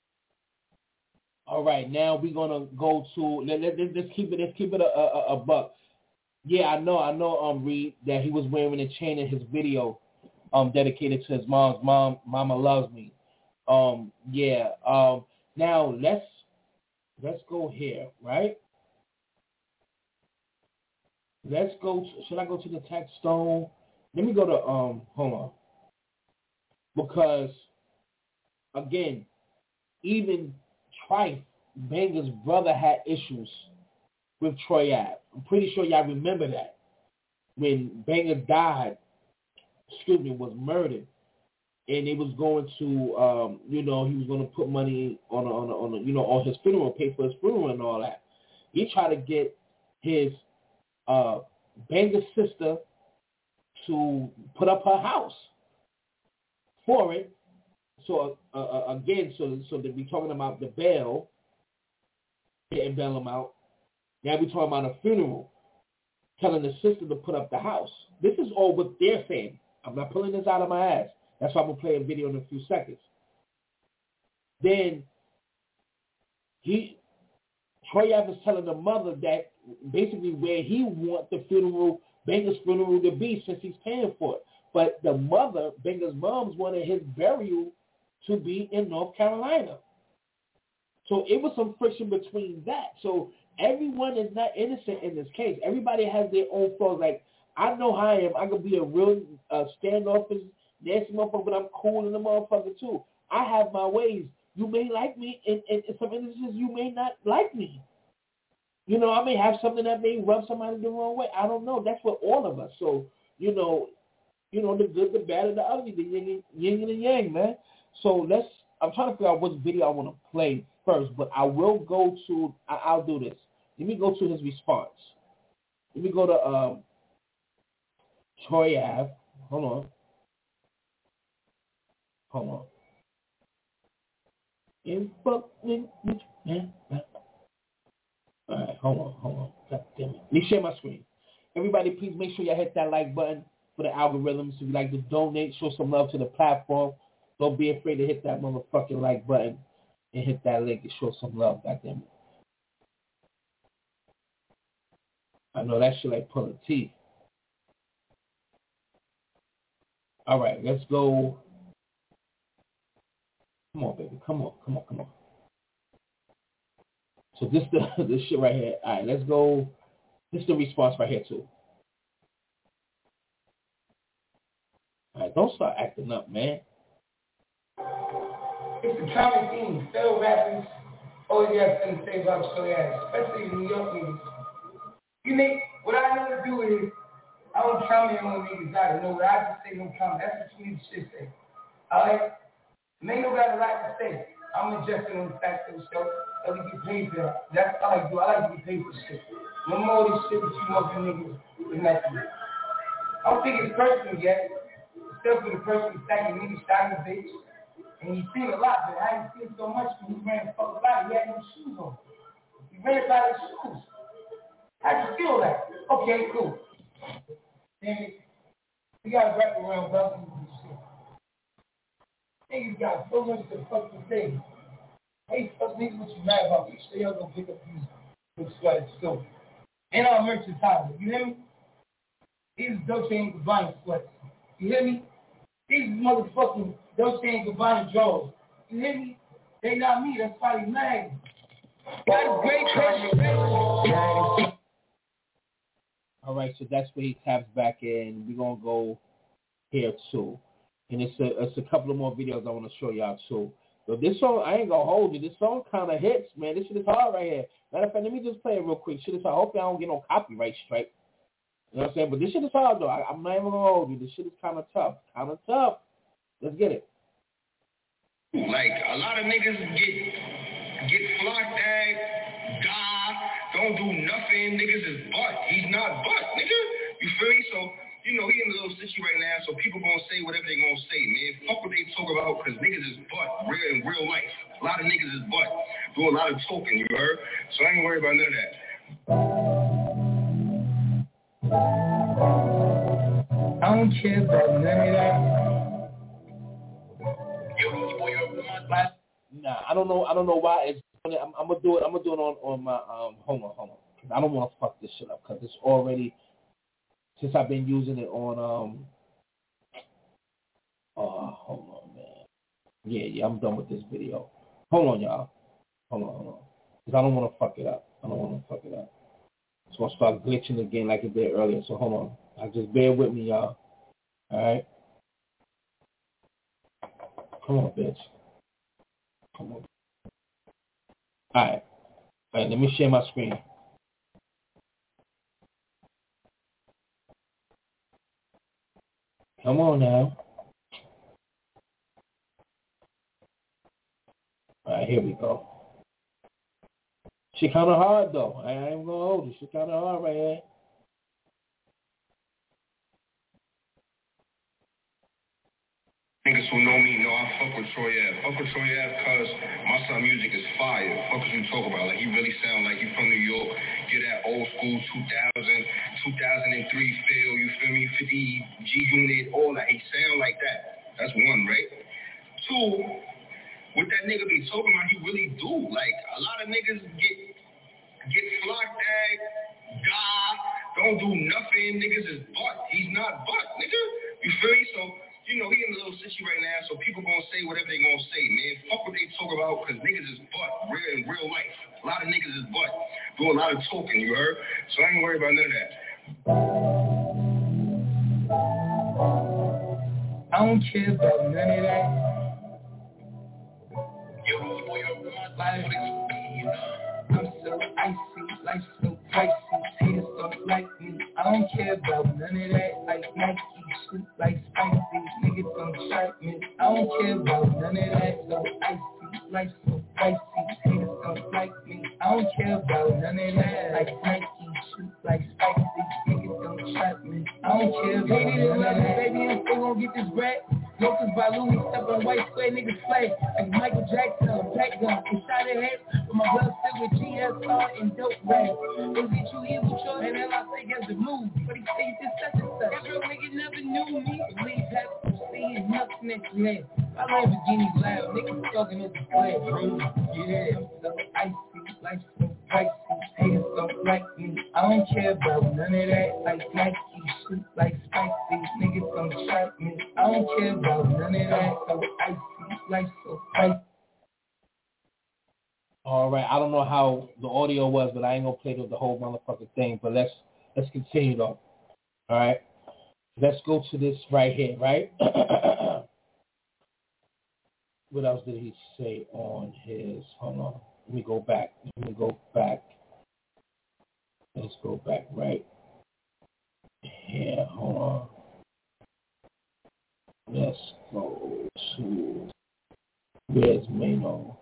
All right, now we're gonna go to let, let, let's keep it let's keep it a, a, a buck. Yeah, I know I know um Reed that he was wearing a chain in his video um dedicated to his mom's mom Mama Loves Me. Um yeah. Um now let's let's go here, right? Let's go to, should I go to the text stone? Let me go to um hold on. Because again, even Trife, Banger's brother, had issues with Troy Ave. I'm pretty sure y'all remember that. When Banger died, excuse me, was murdered, and he was going to, um, you know, he was going to put money on, a, on, a, on a, you know, on his funeral, pay for his funeral and all that. He tried to get his uh, Banger's sister to put up her house for it. So uh, uh, again, so so that we're talking about the bail, didn't bail him out. Now we're talking about a funeral, telling the sister to put up the house. This is all what they're saying. I'm not pulling this out of my ass. That's why I'm gonna play a video in a few seconds. Then he, Troy Ave is telling the mother that basically where he wants the funeral, Banger's funeral to be, since he's paying for it. But the mother, Banger's mom's, wanted his burial to be in North Carolina. So it was some friction between that. So everyone is not innocent in this case. Everybody has their own flaws. Like, I know how I am. I could be a real uh, standoffish, nasty motherfucker, but I'm cool in the motherfucker too. I have my ways. You may like me, and in, in some instances you may not like me. You know, I may have something that may rub somebody the wrong way. I don't know. That's for all of us. So, you know, you know, the good, the bad, and the ugly, the yin, yin and the yang, man. So let's, I'm trying to figure out which video I want to play first, but I will go to, I, I'll do this. Let me go to his response. Let me go to um, Troy Ave. Hold on. Hold on. In fucking, all right, hold on, hold on. God damn it. Let me share my screen. Everybody, please make sure y'all hit that like button for the algorithms. If you'd like to donate, show some love to the platform, don't be afraid to hit that motherfucking like button and hit that link and show some love. God damn it. I know that shit like pulling teeth. All right, let's go. Come on, baby. Come on, come on, come on. So this the this shit right here. All right, let's go. This is the response right here too. All right, don't start acting up, man. It's a common theme. Federal rappers always have something to say about Troy Ave, especially New York niggas. You make, what I never do is, I don't comment on niggas out. You know what I just say, no comment. That's what you need to say. Alright? Man, no got a right to say. I'm adjusting on the fact of the show that we get paid for that. That's what I like to do. I like to get paid for shit. No more of this shit that you want from niggas is not true. I don't think it's personal yet. Except for the person who's saying nigga shot a bitch. And he seen a lot, but I ain't seen so much when he ran the fucking body. He had no shoes on. He ran out of shoes. How'd you feel that? Okay, cool. Damn it. We gotta wrap around brothers and shit. Niggas got so much to fucking say. Hey, fuck niggas, what you mad about? You say y'all gonna pick up these big sweaters too. And our merch is hot. You hear me? These Dolce and Gabbana sweaters. You hear me? These motherfucking Dolce and Gabbana drawers. You hear me? They not me, that's probably mad. Got a great picture. All right, so that's where he taps back in. We're going to go here, too. And it's a, it's a couple of more videos I want to show y'all, too. So this song, I ain't going to hold you. This song kind of hits, man. This shit is hard right here. Matter of fact, let me just play it real quick. Shit is hard. I hope y'all don't get no copyright strike. You know what I'm saying? But this shit is hard, though. I, I'm not even going to hold you. This shit is kind of tough. Kind of tough. Let's get it. Like, a lot of niggas get get flocked at, die, don't do nothing. Niggas is butt. He's not butt, nigga. You feel me? So, you know, he in a little situation right now, so people gonna say whatever they gonna say, man. Fuck what they talk about, because niggas is butt real in real life. A lot of niggas is butt. Do a lot of talking, you heard? So I ain't worried about none of that. I don't care about none of that. Nah, I don't know. I don't know why it's. I'm, I'm gonna do it. I'm gonna do it on, on my. Um, hold on, hold on. Cause I don't want to fuck this shit up. Cause it's already since I've been using it on. Um. Oh, hold on, man. Yeah, yeah. I'm done with this video. Hold on, y'all. Hold on, hold on. Cause I don't want to fuck it up. I don't want to fuck it up. It's gonna start glitching again like it did earlier. So hold on. I just bear with me, y'all. All right. Come on, bitch. Come on. All right. All right, let me share my screen. Come on now. All right, here we go. She kind of hard, though. I ain't going to hold you. She kind of hard right here. Niggas who know me know I fuck with Troy Ave. Fuck with Troy Ave because my son music is fire. Fuck what you talk about. Like, he really sound like he from New York. Get that old school two thousand, two thousand three feel, you feel me? fifty G Unit, all that. He sound like that. That's one, right? Two, what that nigga be talking about, he really do. Like, a lot of niggas get get flocked at, die, don't do nothing. Niggas is butt. He's not butt, nigga. You feel me? So, you know, he in a little situation right now, so people gonna say whatever they gonna say, man. Fuck what they talk about, because niggas is butt, real in real life. A lot of niggas is butt. Do a lot of talking, you heard? So I ain't worried about none of that. I don't care about none of that. Yo, boy, yo, Life, I'm so icy, life so pricey. Haters don't like me. I don't care about none of that. Like Nike, shoot like spicy. Niggas don't shot me. I don't care about none of that. So icy, life so pricey. Haters don't like me. I don't care about none of that. Like Nike, shoot like spicy. Niggas don't shot me. I don't care about none of that. Baby, I'm still gonna get this bread. Locals by Louis, step on white square, niggas play like Michael Jackson, a pack gun, and shot at head, but my blood still with G S R and dope rap. They get you here with your and then I think as a move, but he say this such and such. That real nigga never knew me. Believe that see nothing that you had. My Lamborghini's loud, niggas talking at the flag. Yeah, I'm so icy, life so pricey. Haters don't like me. I don't care about none of that. Like Nike, shoot like spicy. Niggas don't shot me. I don't care about none of that. So icy, life so pricey. All right, I don't know how the audio was, but I ain't gonna play the, the whole motherfucking thing. But let's let's continue though. All right, let's go to this right here, right? What else did he say on his? Hold on, let me go back. Let me go back. His go back right here. Hold on. Let's go to where's Mano?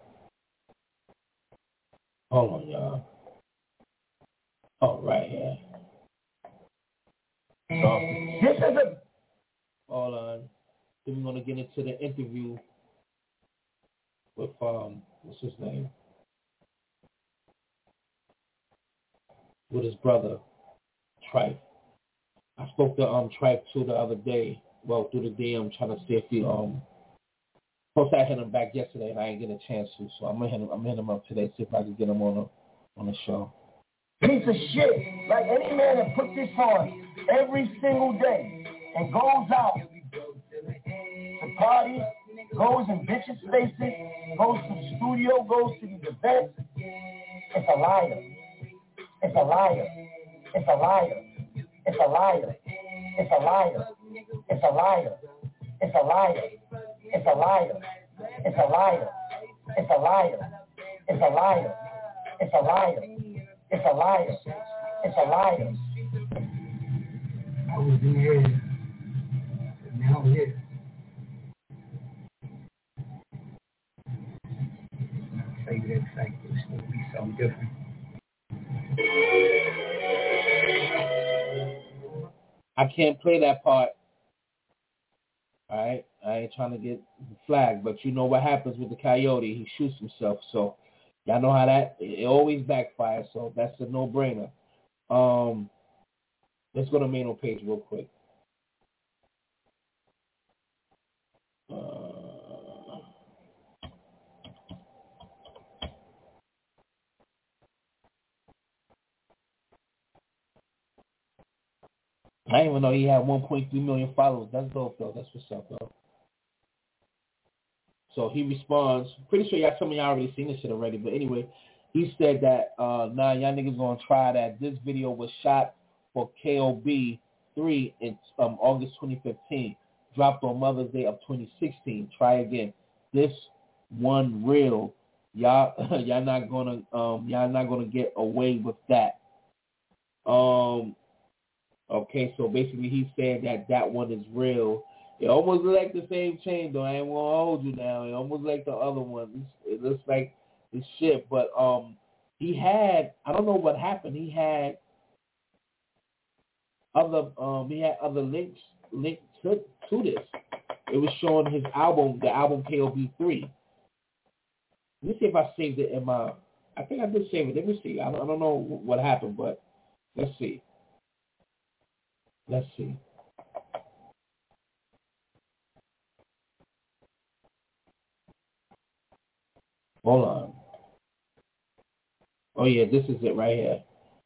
Hold on, y'all. Oh, right here. So this is a. Hold on. Then we're gonna get into the interview with um, what's his name? With his brother, Trife. I spoke to um Trife too the other day. Well, through the D M, trying to see if he um. Plus, I hit him back yesterday, and I ain't get a chance to. So I'm gonna hit him. I'm hitting him up today, see if I can get him on a on the show. Piece of shit. Like any man that puts this on every single day and goes out to parties, goes in bitches' faces, goes to the studio, goes to these events. It's a liar. It's a liar. It's a liar. It's a liar. It's a liar. It's a liar. It's a liar. It's a liar. It's a liar. It's a liar. It's a liar. It's a liar. It's a liar. It's a liar. I was in here, and now I'm here. I'll tell you that cycle is going to be something different. I can't play that part. All right, I ain't trying to get flagged, but you know what happens with the coyote? He shoots himself. So y'all know how that it always backfires. So that's a no-brainer. Um, let's go to Mano page real quick. Uh, I didn't even know he had one point three million followers. That's dope, though. That's what's up, though. So he responds. Pretty sure y'all, some of y'all already seen this shit already. But anyway, he said that, uh, nah, y'all niggas gonna try that. This video was shot for K O B three in um, August twenty fifteen. Dropped on Mother's Day of twenty sixteen. Try again. This one real. Y'all, y'all not gonna, um, y'all not gonna get away with that. Um. Okay, so basically he said that that one is real. It almost looks like the same chain, though. I ain't gonna hold you now. It almost like the other one. It looks like the shit, but um, he had, I don't know what happened. He had other um, he had other links linked to, to this. It was showing his album, the album K O B three. Let me see if I saved it in my. I think I did save it. Let me see. I don't, I don't know what happened, but let's see. Let's see. Hold on. Oh, yeah, this is it right here.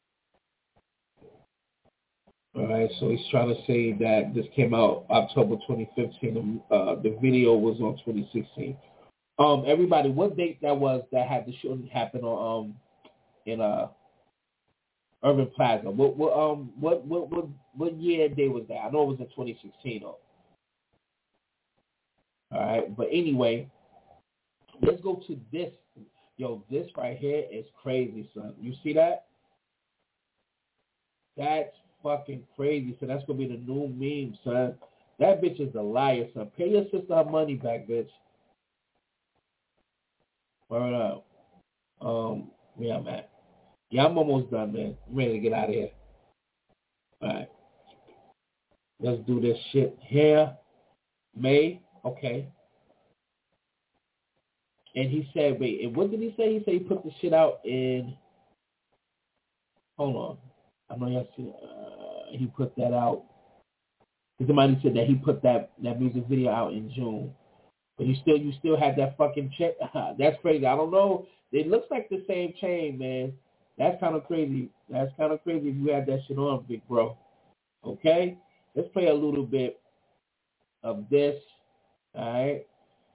All right, so he's trying to say that this came out October twenty fifteen. Uh, the video was on twenty sixteen. Um, everybody, what date that was that had the shooting happen on um in uh Urban Plaza? What what um what what what what year day was that? I know it was in twenty sixteen though. All right, but anyway, let's go to this. Yo, this right here is crazy, son. You see that? That's fucking crazy. So that's gonna be the new meme, son. That bitch is a liar, son. Pay your sister her money back, bitch. Word up. Um, where I'm at. Yeah, I'm almost done, man. I'm ready to get out of here. All right. Let's do this shit here. May, okay. And he said, wait, and what did he say? He said he put the shit out in, hold on. I know y'all see, uh, he put that out. Somebody said that he put that, that music video out in June. But you still, you still had that fucking check. That's crazy. I don't know. It looks like the same chain, man. That's kind of crazy. That's kind of crazy if you had that shit on, big bro. Okay? Let's play a little bit of this. All right?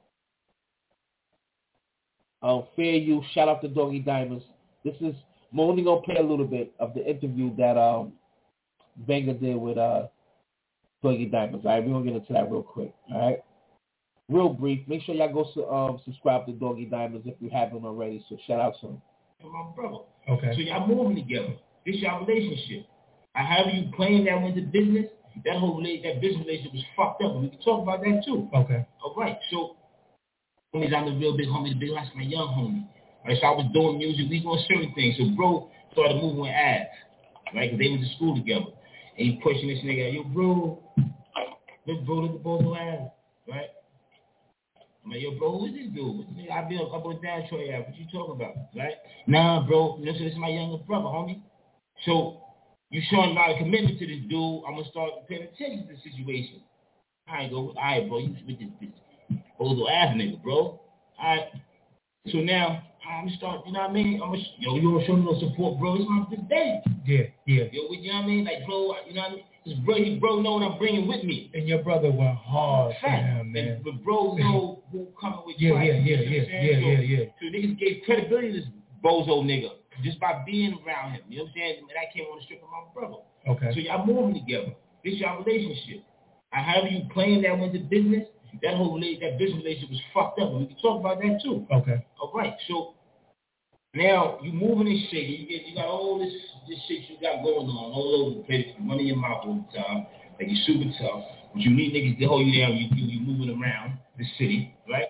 Um, Fair You, shout out to Doggy Diamonds. This is, I'm only going to play a little bit of the interview that um Banger did with uh Doggy Diamonds. All right? We're going to get into that real quick. All right? Real brief. Make sure y'all go su- um, subscribe to Doggy Diamonds if you haven't already. So shout out to him. My brother. Okay. So y'all moving together. This your relationship. I have you playing that into business. That whole that business relationship was fucked up. And we can talk about that too. Okay. All right. So, homies, I'm the real big homie. The big that's my young homie. All right. So I was doing music. We doing certain things. So bro started moving with ads, right? Because they went to school together. And he pushing this nigga. Yo, bro. Look, bro, look at both of ads, right? I'm like, yo, bro, who is this dude? I've been a couple of down Troy Ave. What you talking about, right? Nah, bro. Listen, this is my younger brother, homie. So you showing a lot of commitment to this dude. I'm gonna start paying attention to the situation. All right, go. All right, bro. You with this bitch, old ass nigga, bro. All right. So now I'm gonna start. You know what I mean? I'm gonna, yo, you gonna show me no support, bro? It's my big day. Yeah, yeah. Yo, you know what I mean? Like, bro, you know what I mean? His bro, his bro know what I'm bringing with me. And your brother went hard for him, man. And, but bro know who coming with yeah, Christ. Yeah, yeah, yeah, yeah, so, yeah, yeah. So niggas gave credibility to this bozo nigga just by being around him. You know what I'm saying? And I came on the strip of my brother. Okay. So y'all moving together. This y'all relationship. I have you playing that into business. That whole that business relationship was fucked up. And we can talk about that too. Okay. All right. So now you moving and shit. You get you got all this this shit you got going on all over the place. You running your mouth all the time. Like you're super tough. But you need niggas to hold you down. You you you moving around the city, right?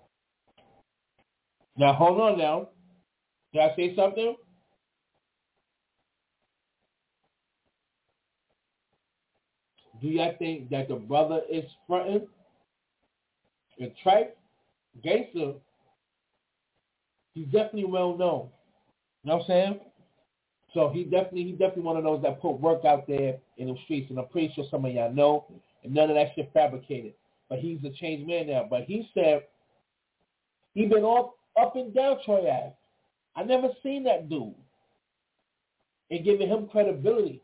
Now hold on now. Can I say something? Do y'all think that the brother is fronting and tripe? Gangster, he's definitely well known. You know what I'm saying? So he definitely he definitely one of those that put work out there in the streets, and I'm pretty sure some of y'all know, and none of that shit fabricated. But he's a changed man now. But he said he been all up and down Troy Ave. I never seen that dude. And giving him credibility.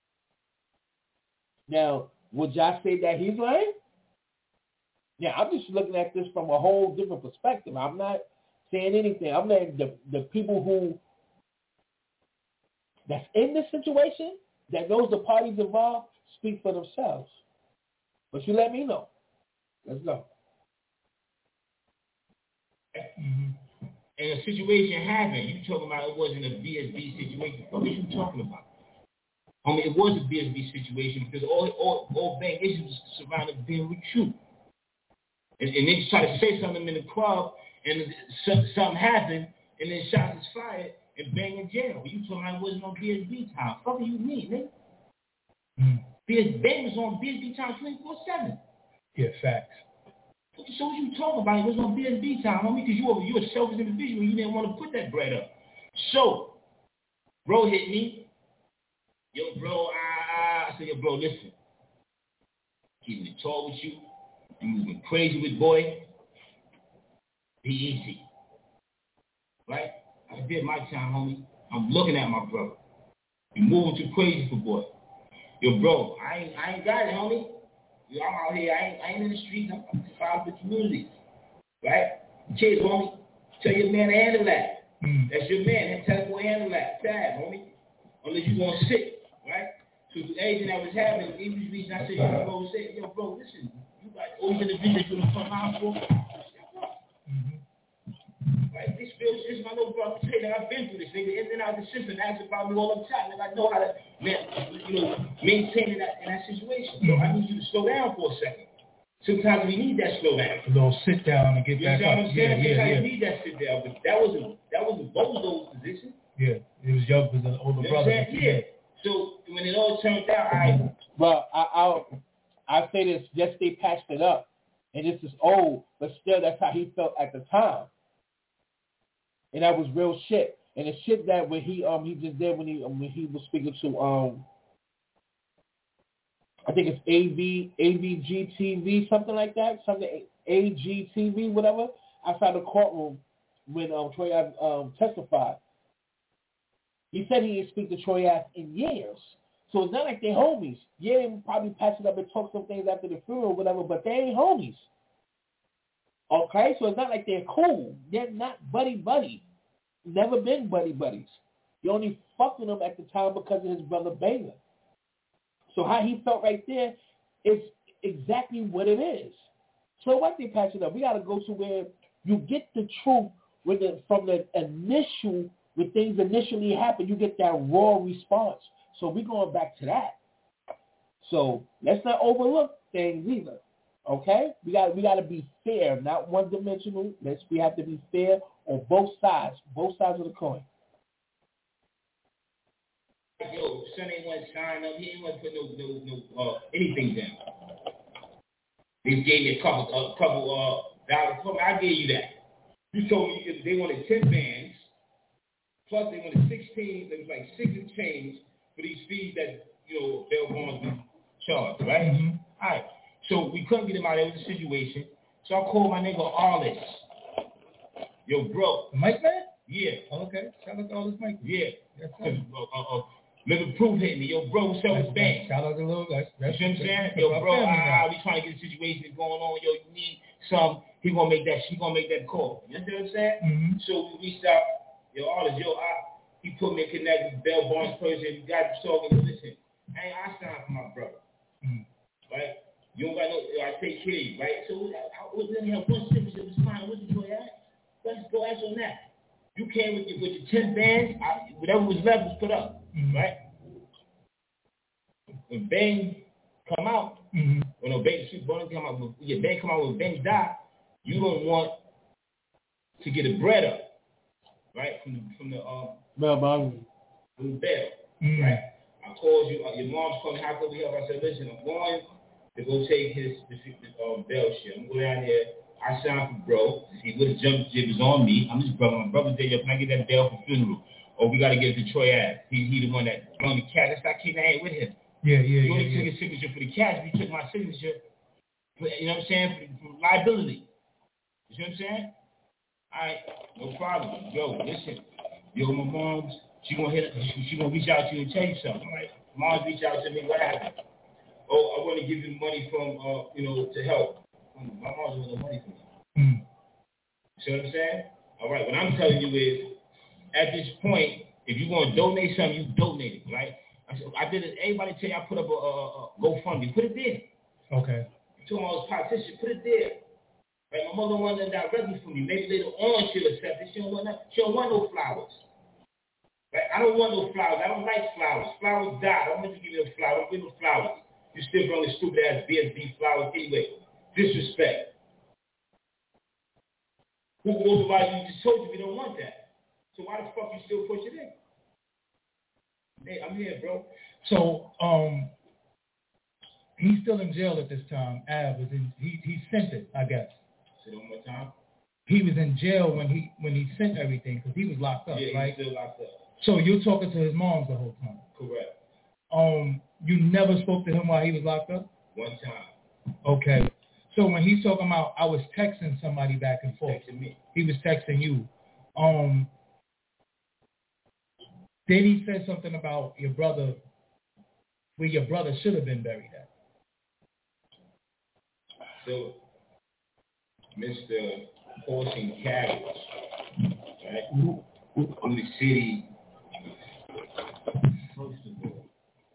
Now, would y'all say that he's lying? Yeah, I'm just looking at this from a whole different perspective. I'm not saying anything. I'm letting the, the people who that's in this situation, that knows the parties involved, speak for themselves. But you let me know. Let's go. Mm-hmm. And a situation happened. You talking about it wasn't a B S B situation. What are you talking about? I mean, it was a B S B situation because all all, all bang issues surrounded being with you. And, and they try to say something in the club, and something happened, and then shots is fired, and bang in jail. You talking about it wasn't on B S B time. What do you mean, nigga? Mm. B S B was on B S B time twenty-four seven. Yeah, facts. So what you talking about? It was on B S B time, homie, because you were, you were a selfish individual. You didn't want to put that bread up. So, bro hit me. Yo, bro, ah, I said, yo, bro, listen. Keeping it tall with you. You moving crazy with boy. Be easy. Right? I did my time, homie. I'm looking at my brother. You moving too crazy for boy. Yo, bro, I ain't, I ain't got it, homie. Yo, I'm out here. I ain't, I ain't in the streets. I'm, I'm fighting the community. Right? Kids, homie. Tell your man to handle that. Mm. That's your man. Tell him to handle that. Sad, homie. Unless you gonna sit, right? So everything that was happening, he was reaching. I said, yo, bro, say, yo, bro, listen. You got all these individuals that you're in the front line for. Mm-hmm. Right? This feels this my little brother say that I've been through this nigga in and out of the system, asking about me all the time, and I know how to, man, you know, maintain in that in that situation. So I need you to slow down for a second. Sometimes we need that slow down. A little sit down and get you back up. What I'm saying? Yeah, yeah, Sometimes yeah. you need that sit down, but that wasn't that wasn't both of those positions. Yeah, it was young was an older you know brother. Yeah. So when it all turned out, I well, I I'll I say this. Yes, they patched it up, and this is old, but still, that's how he felt at the time. And that was real shit. And the shit that when he um he just did when he um, when he was speaking to um I think it's A V A V G T V something like that something A G T V whatever outside the courtroom when um Troy Ave um testified. He said he didn't speak to Troy Ave in years, so it's not like they're homies. Yeah, they probably patch it up and talk some things after the funeral or whatever, but they ain't homies. Okay, so it's not like they're cool. They're not buddy buddy. Never been buddy buddies. He only fucked with him at the time because of his brother Banger. So how he felt right there is exactly what it is. So what they patch it up? We got to go to where you get the truth with the, from the initial when things initially happen, you get that raw response. So we're going back to that. So let's not overlook things either. Okay? We got we got to be fair, not one dimensional. Let's we have to be fair on both sides, both sides of the coin. Yo, son ain't want to sign up. He ain't want to put no no no uh, anything down. They gave me a couple a couple uh dollars. I gave you that. You told me if they wanted ten bands, plus they wanted sixteen. There was like six and change for these fees that you know Bell Bonds would charge, right? Mm-hmm. All right. So we couldn't get him out. There was a situation. So I called my nigga Arliss. Yo, bro. Mike man? Yeah. Okay. Shout out to Arliss Mike. Yeah. That's uh, uh, uh, Living Proof hit me. Yo, bro, what's up with bang? Shout out to Lil. That's, that's, you know what I'm saying? Yo, bro, ah, we trying to get a situation going on. Yo, you need some. He gonna make that. She gonna make that call. You understand what I'm saying? Mm-hmm. So we reached out. Yo, Arliss, yo, I, he put me in connect with Bell Barnes person. We got to talking. Listen, hey, I signed for my brother. Mm-hmm. Right? You don't got no. I take care of you, right? So I was in here. One signature was fine. What's the boy at? Let's go ask on that. You came with your, with your ten bands. I, whatever was left was put up. Mm-hmm. Right? When Bang come out, mm-hmm. when no Bang Street Bonus come out, when yeah, Bang come out when Bang die, you don't want to get a bread up, right? From the from the um Bell Bonds. From the Bell, mm-hmm. right? I called you. Uh, your mom's calling. How can we help? I said, listen, I'm going to go take his the, um, Bell shit. I'm going down there. I signed for bro. He would have jumped. It was on me. I'm his brother. My brother's there. Can I get that Bell for funeral? Or we got to get it to Troy Ave. He he the one that on the cash. That's why I came down here with him. Yeah, yeah, You only yeah, took yeah. his signature for the cash. You took my signature, for, you know what I'm saying, for, for liability. You see what I'm saying? All right, no problem. Yo, listen. Yo, my mom's, she gonna hit. She, she gonna reach out to you and tell you something. Right? Mom's reach out to me. What happened? Oh, I want to give you money from, uh, you know, to help. My mom's want no money from me. Mm. See what I'm saying? All right. What I'm telling you is, at this point, if you want to donate something, you donate it, right? I, said, I did it. Everybody tell you I put up a, a, a GoFundMe. Put it there. Okay. To all those politicians, put it there. Right? My mother wanted that directly from me. Maybe later on she'll accept it. She don't want that. She don't want no flowers. Right? I don't want no flowers. I don't like flowers. Flowers die. I don't want you to give me no flowers. Give me no flowers. You still bring the stupid ass B S B flowers anyway. Disrespect. Who authorized you? Just told you we don't want that. So why the fuck you still push it in? Hey, I'm here, bro. So, um, he's still in jail at this time. Av was in. He he sent it, I guess. Say it one more time. He was in jail when he when he sent everything because he was locked up, yeah, right? Yeah, he's still locked up. So you're talking to his moms the whole time. Correct. Um, you never spoke to him while he was locked up? One time. Okay. So when he's talking about, I was texting somebody back and forth. Texting me. He was texting you. Um. Then he said something about your brother, where your brother should have been buried at. So, Mister Portion Carriage, right? From the city, first of all,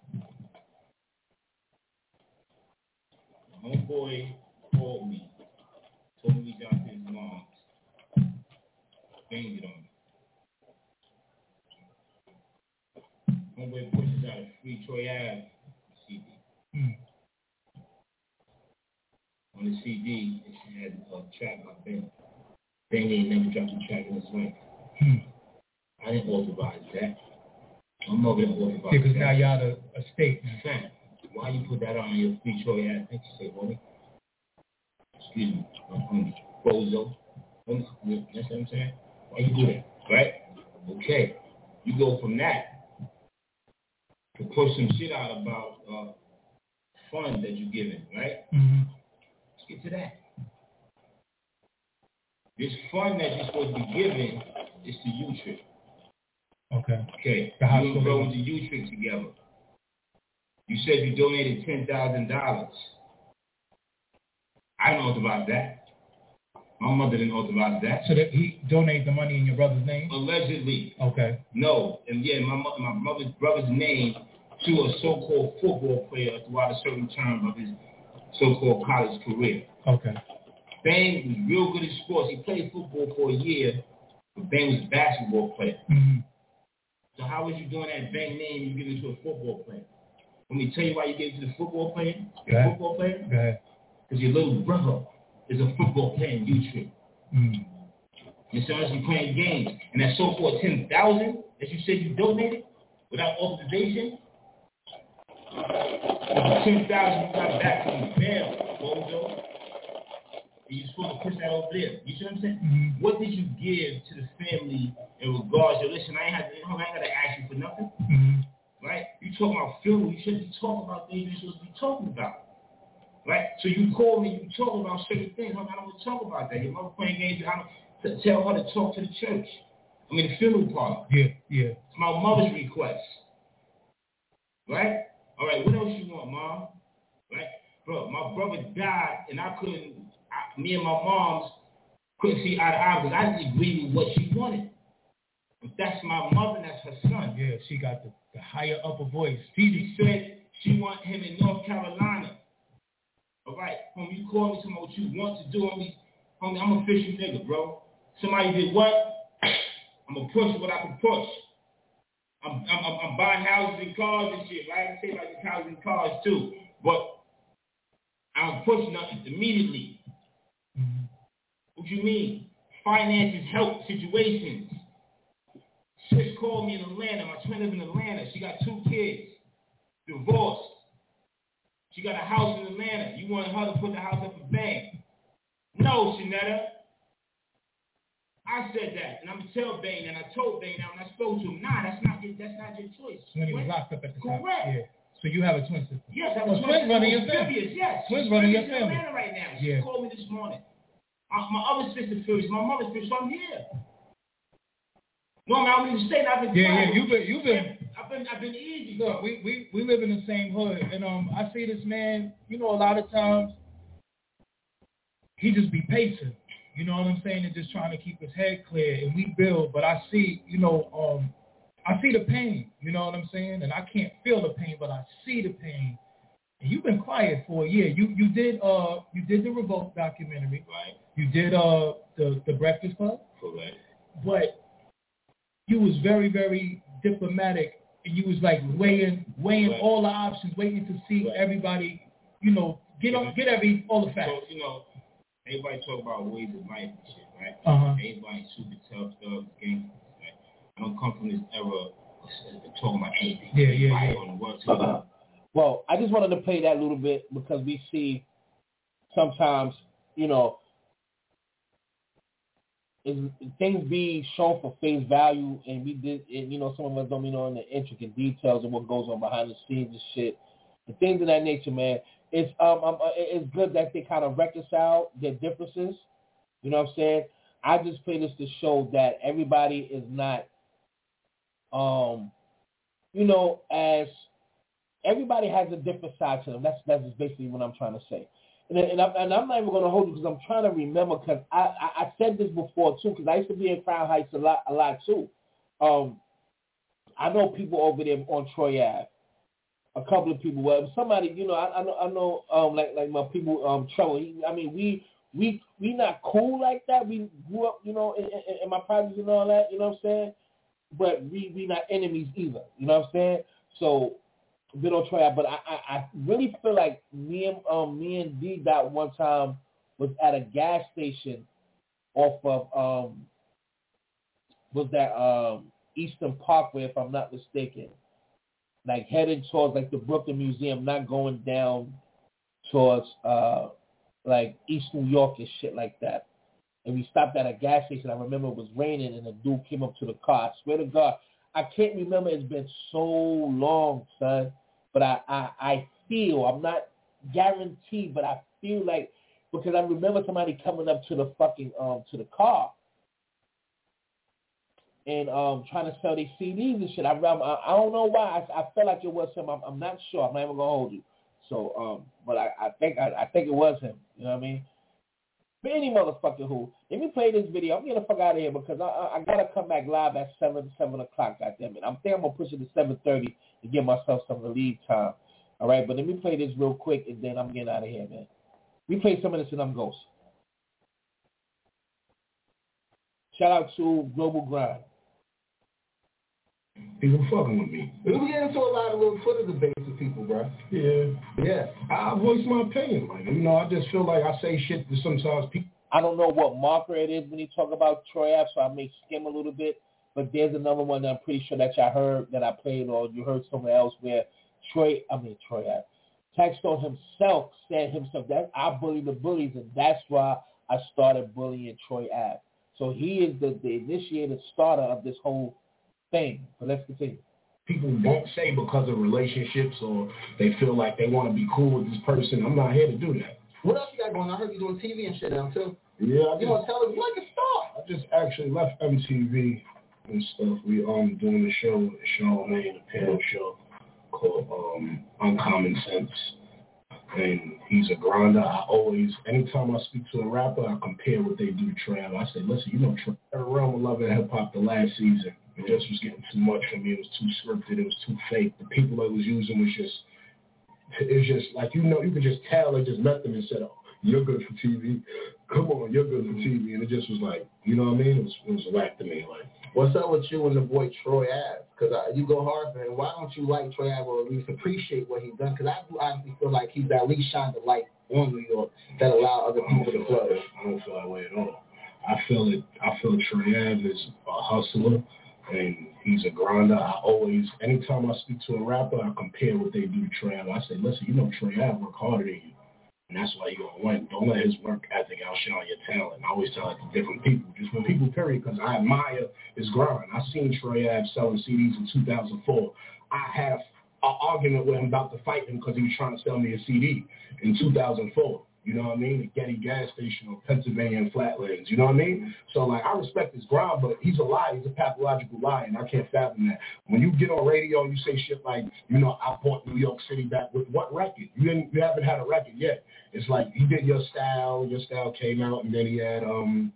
the homeboy called me, told me to reach out to his mom's, banged it on me. Homeboy pushes out a free Troy Ave C D. Mm. On the C D, it had a track by Ben. Ben ain't never dropped a track in his life. Mm. I didn't authorize that. I'm not going to authorize yeah, because that. now y'all the a state. Fact. Why you put that on your free Troy Ave? Thank you, say, homie. Excuse me, um, bozo. Um, you know what I'm saying? Why you do that? Right? Okay. You go from that to push some shit out about uh, fund that you're giving, right? Mm-hmm. Let's get to that. This fund that you're supposed to be giving is to U-Trip. Okay. Okay. The you and bro went to U-Trip together. You said you donated ten thousand dollars. I don't authorize that. My mother didn't authorize that. So that he donated the money in your brother's name? Allegedly. Okay. No. And yeah, my my mother's brother's name to a so-called football player throughout a certain term of his so-called college career. Okay. Bang was real good at sports. He played football for a year But Bang was a basketball player. Mm-hmm. So how was you doing that Bang name you give it to a football player? Let me tell you why you gave it to the football player. The Go football player? Go ahead. Because your little brother is a football player in U-Trip. Mm. You see, you playing games. And that so-called ten thousand that you said you donated without authorization, ten thousand you got back from bail, bozo. You supposed to push that over there. You see what I'm saying? Mm-hmm. What did you give to the family in regards to, listen, I ain't, have to, I ain't got to ask you for nothing. Mm-hmm. Right? You talking about funeral, you shouldn't be talking about things you're supposed to be talking about. Right? So you call me, you talk about certain things. I don't want to talk about that. Your mother playing games, I don't tell her to talk to the church. I mean, the funeral parlor. Yeah, yeah. It's my mother's request. Right? All right, what else you want, Mom? Right? Bro, my brother died, and I couldn't, I, me and my moms couldn't see eye to eye because I didn't agree with what she wanted. If that's my mother, that's her son. Yeah, she got the, the higher upper voice. She said she want him in North Carolina. All right, homie, you call me, tell me what you want to do, homie. Homie, I'm a official nigga, bro. Somebody did what? I'm gonna push what I can push. I'm, I'm, I'm buying houses and cars and shit, right? I say like the houses and cars too, but I don't push nothing immediately. Mm-hmm. What you mean? Finances help situations. Sis called me in Atlanta. My twin lives in Atlanta. She got two kids, divorced. She got a house in Atlanta. You wanted her to put the house up for Bang. No, Shanetta. I said that, and I'm gonna tell Bang, and I told Bang that when I spoke to him, nah, that's not your, that's not your choice. When he was locked up at the time. Correct. Yeah. So you have a twin sister. Yes, I have well, a twin sister. running your family. Yes, twins running your in family. Atlanta right now. She yeah. called me this morning. Uh, my other sister feels, my mother feels, so I'm here. No, I mean, I don't even say that. I've been yeah, yeah, you've been, you've been. I've been, I've been easy. Look, we, we, we live in the same hood, and um, I see this man. You know, a lot of times he just be pacing. You know what I'm saying? And just trying to keep his head clear, and we build. But I see, you know, um, I see the pain. You know what I'm saying? And I can't feel the pain, but I see the pain. And you've been quiet for a year. You you did uh you did the Revolt documentary, right? You did uh the the Breakfast Club, correct? But you was very very diplomatic, and you was like weighing weighing right. all the options, waiting to see right. everybody, you know, get on get every all the facts. So, you know, everybody talk about ways of life and shit, right? Uh-huh. Everybody super tough, thugs, gangsters, right? I don't come from this era talking about anything. Yeah, yeah, right? yeah. On the world uh-huh. Well, I just wanted to play that little bit because we see sometimes, you know, is, things be shown for face value, and we did, and, you know, some of us don't, you know, in the intricate details of what goes on behind the scenes and shit, and things of that nature, man. It's um, um it's good that they kind of reconcile their differences. You know what I'm saying? I just play this to show that everybody is not, um, you know, as everybody has a different side to them. That's that's just basically what I'm trying to say. And, and, I'm, and I'm not even going to hold you because I'm trying to remember because I, I, I said this before too because I used to be in Crown Heights a lot a lot too. Um, I know people over there on Troy Ave. A couple of people. Well, somebody, you know, I, I know, I know, um, like like my people, um, Trevor. I mean, we we we not cool like that. We grew up, you know, in, in, in my projects and all that. You know what I'm saying? But we we not enemies either. You know what I'm saying? So. Been on Troy, but I, I, I really feel like me and um me and D Dot one time was at a gas station off of um was that um Eastern Parkway if I'm not mistaken, like heading towards like the Brooklyn Museum, not going down towards uh like East New York and shit like that. And we stopped at a gas station. I remember it was raining and a dude came up to the car. I swear to God, I can't remember. It's been so long, son. But I, I, I feel, I'm not guaranteed, but I feel like, because I remember somebody coming up to the fucking, um, to the car and um trying to sell their C Ds and shit. I, I, I don't know why. I, I felt like it was him. I'm, I'm not sure. I'm not even going to hold you. So, um, but I, I think I, I think it was him. You know what I mean? But any motherfucker who, let me play this video. I'm getting the fuck out of here because I, I, I got to come back live at seven, seven o'clock, goddammit. I'm thinking I'm going to push it to seven thirty to give myself some relief time. All right, but let me play this real quick, and then I'm getting out of here, man. We play some of this, and I'm ghost. Shout out to Global Grind. People fucking with me. We get into a lot of little Twitter debates with people, bro. Yeah. Yeah. I voice my opinion. Like, you know, I just feel like I say shit that sometimes people. I don't know what marker it is when you talk about Troy Ave, so I may skim a little bit. But there's another one that I'm pretty sure that y'all heard that I played or you heard somewhere else where Troy, I mean Troy Ave, Taxstone himself said himself that I bully the bullies, and that's why I started bullying Troy Ave. So he is the, the initiated starter of this whole thing. But let's continue. People won't say because of relationships or they feel like they want to be cool with this person. I'm not here to do that. What else you got going on? I heard you doing T V and shit now too. Yeah, I you want to tell us like a star? I just actually left M T V and stuff. We um doing a show with Charlamagne, a panel show called um Uncommon Sense. And he's a grinder. I always, anytime I speak to a rapper, I compare what they do to Trav. I say, listen, you know, Trav Realm of Love and Hip Hop the last season, it just was getting too much for me. It was too scripted. It was too fake. The people that was using was just, it was just like, you know, you could just tell they just met them and said, oh, you're good for T V. Come on, you're good for T V. And it just was like, you know what I mean? It was, it was whack to me. Like, what's up with you and the boy Troy Ave? Because you go hard for him. Why don't you like Troy Ave or at least appreciate what he's done? Because I do honestly feel like he's at least shined the light on New York that allow other people to flourish. I don't feel that way at all. I feel it. I feel Troy Ave is a hustler and he's a grinder. I always, anytime I speak to a rapper, I compare what they do to Troy Ave. I say, listen, you know Troy Ave work harder than you. And that's why you're going to win. Don't let his work ethic outshine your talent. I always tell it to different people, just for people, period, because I admire his grind. I seen Troy Ave selling C Ds in two thousand four. I had an argument with him about to fight him because he was trying to sell me a C D in two thousand four. You know what I mean? At Getty gas station or Pennsylvania and Flatlands. You know what I mean? So, like, I respect his grind, but he's a liar. He's a pathological liar, and I can't fathom that. When you get on radio and you say shit like, you know, I bought New York City back with what record? You didn't. You haven't had a record yet. It's like he did Your Style. Your Style came out, and then he had, um,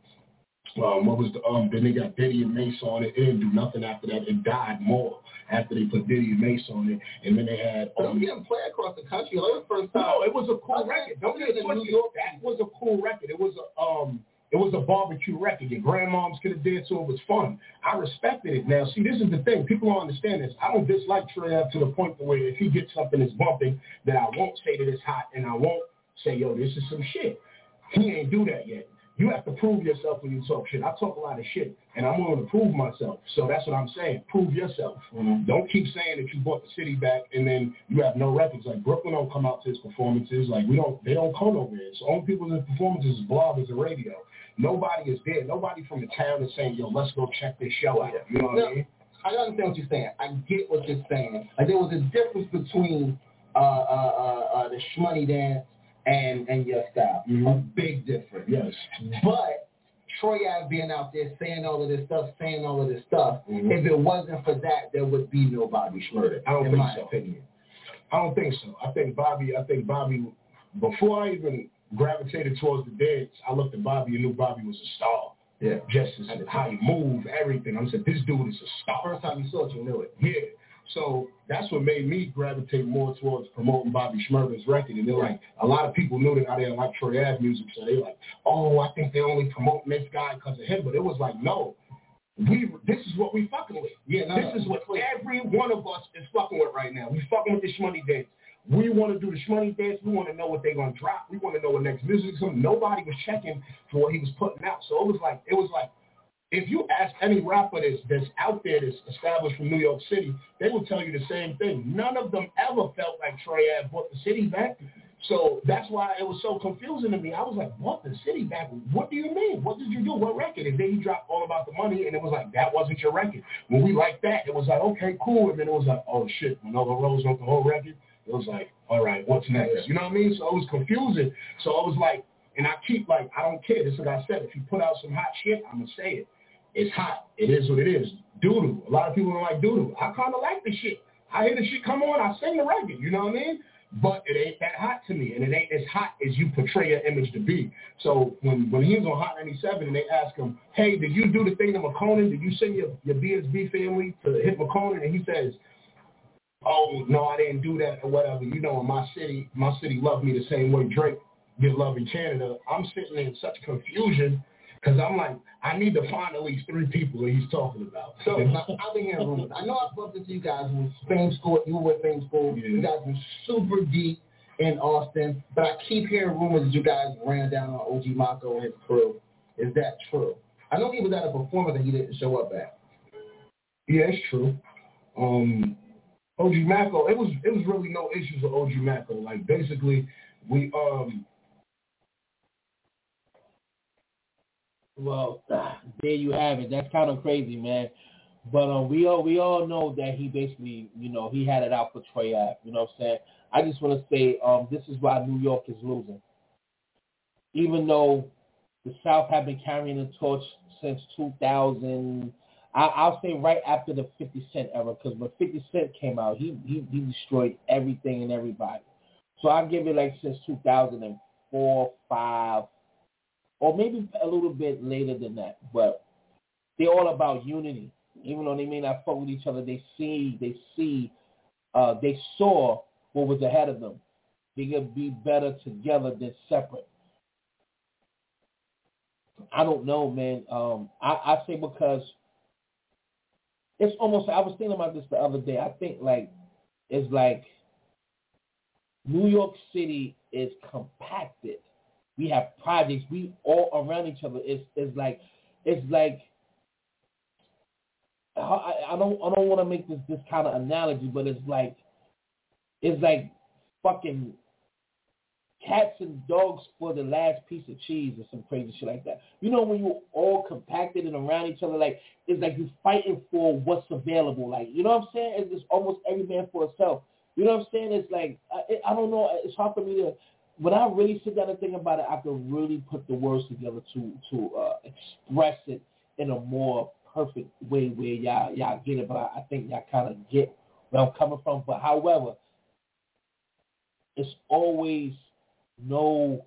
um what was the, um, then they got Diddy and Mace on it. It didn't do nothing after that. It died more after they put Diddy and Mace on it, and then they had. Um, you didn't play across the country. Like the first time. No, it was a cool record. Don't get it twisted. That was a cool record. It was a um, it was a barbecue record. Your grandmoms could have danced to it. It was fun. I respected it. Now, see, this is the thing. People don't understand this. I don't dislike Troy Ave to the point where if he gets something that's bumping, that I won't say that it's hot, and I won't say, yo, this is some shit. He ain't do that yet. You have to prove yourself when you talk shit. I talk a lot of shit, and I'm willing to prove myself. So that's what I'm saying. Prove yourself. Mm-hmm. Don't keep saying that you bought the city back, and then you have no records. Like, Brooklyn don't come out to his performances. Like, we don't, they don't come over here. So only people in his performances is bloggers and radio. Nobody is there. Nobody from the town is saying, yo, let's go check this show out. You know what no, I mean? I understand what you're saying. I get what you're saying. Like, there was a difference between uh, uh, uh, uh, the Shmoney Dance and and Your Style. Mm-hmm. A big difference. Yes. But Troy Ave being out there saying all of this stuff, saying all of this stuff, mm-hmm. if it wasn't for that, there would be no Bobby Shmurda. I don't in think my so. opinion. I don't think so. I think Bobby, I think Bobby, before I even gravitated towards the dance, I looked at Bobby and knew Bobby was a star. Yeah. Just as how he moved, everything. I said, this dude is a star. First time you saw it, you knew it. Yeah. So that's what made me gravitate more towards promoting Bobby Shmurda's record. And they're like, a lot of people knew that I didn't like Troy Ave music, so they like, oh, I think they're only promoting this guy because of him. But it was like, no, we. This is what we fucking with. Yeah, no, this no, is what every one of us is fucking with right now. We fucking with the Shmoney Dance. We want to do the Shmoney Dance. We want to know what they're going to drop. We want to know what next music is coming. Nobody was checking for what he was putting out. So it was like, it was like, if you ask any rapper that's, that's out there that's established from New York City, they will tell you the same thing. None of them ever felt like Troy Ave bought the city back. So that's why it was so confusing to me. I was like, bought the city back? What do you mean? What did you do? What record? And then he dropped All About the Money, and it was like, that wasn't your record. When we liked that, it was like, okay, cool. And then it was like, oh, shit, when Nova Rose wrote the whole record, it was like, all right, what's next? You know what I mean? So it was confusing. So I was like, and I keep like, I don't care. This is what I said. If you put out some hot shit, I'm going to say it. It's hot. It is what it is. Doodoo. A lot of people don't like doodoo. I kind of like the shit. I hear the shit come on, I sing the record. You know what I mean? But it ain't that hot to me, and it ain't as hot as you portray your image to be. So when, when he was on Hot ninety-seven and they asked him, hey, did you do the thing to McConan? Did you send your, your B S B family to hit McConan? And he says, oh, no, I didn't do that or whatever. You know, in my city, my city loved me the same way Drake did love in Canada. I'm sitting in such confusion. Because I'm like, I need to find at least three people that he's talking about. So I've been hearing rumors. I know I bumped into you guys with Fame School. You were with Fame School. Yeah. You guys were super deep in Austin. But I keep hearing rumors that you guys ran down on O G Mako and his crew. Is that true? I know he was at a performance that he didn't show up at. Yeah, it's true. Um, O G Mako, it was it was really no issues with O G Mako. Like basically, we um. Well, there you have it. That's kind of crazy, man. But uh, we all we all know that he basically, you know, he had it out for Troy Ave. You know what I'm saying? I just want to say um, this is why New York is losing. Even though the South have been carrying the torch since two thousand, I, I'll say right after the fifty Cent era, because when fifty Cent came out, he, he he destroyed everything and everybody. So I'll give it like since two thousand four, five, or maybe a little bit later than that. But they're all about unity. Even though they may not fuck with each other, they see, they see, uh, they saw what was ahead of them. They could be better together than separate. I don't know, man. Um, I, I say because it's almost, I was thinking about this the other day. I think like, it's like New York City is compacted. We have projects. We all around each other. It's, it's like, it's like, I, I don't, I don't want to make this, this kind of analogy, but it's like, it's like fucking cats and dogs for the last piece of cheese or some crazy shit like that. You know, when you're all compacted and around each other, like, it's like you're fighting for what's available. Like, you know what I'm saying? It's just almost every man for himself. You know what I'm saying? It's like, I, I don't know. It's hard for me to, when I really sit down and think about it, I can really put the words together to, to uh, express it in a more perfect way where y'all, y'all get it. But I, I think y'all kind of get where I'm coming from. But however, it's always no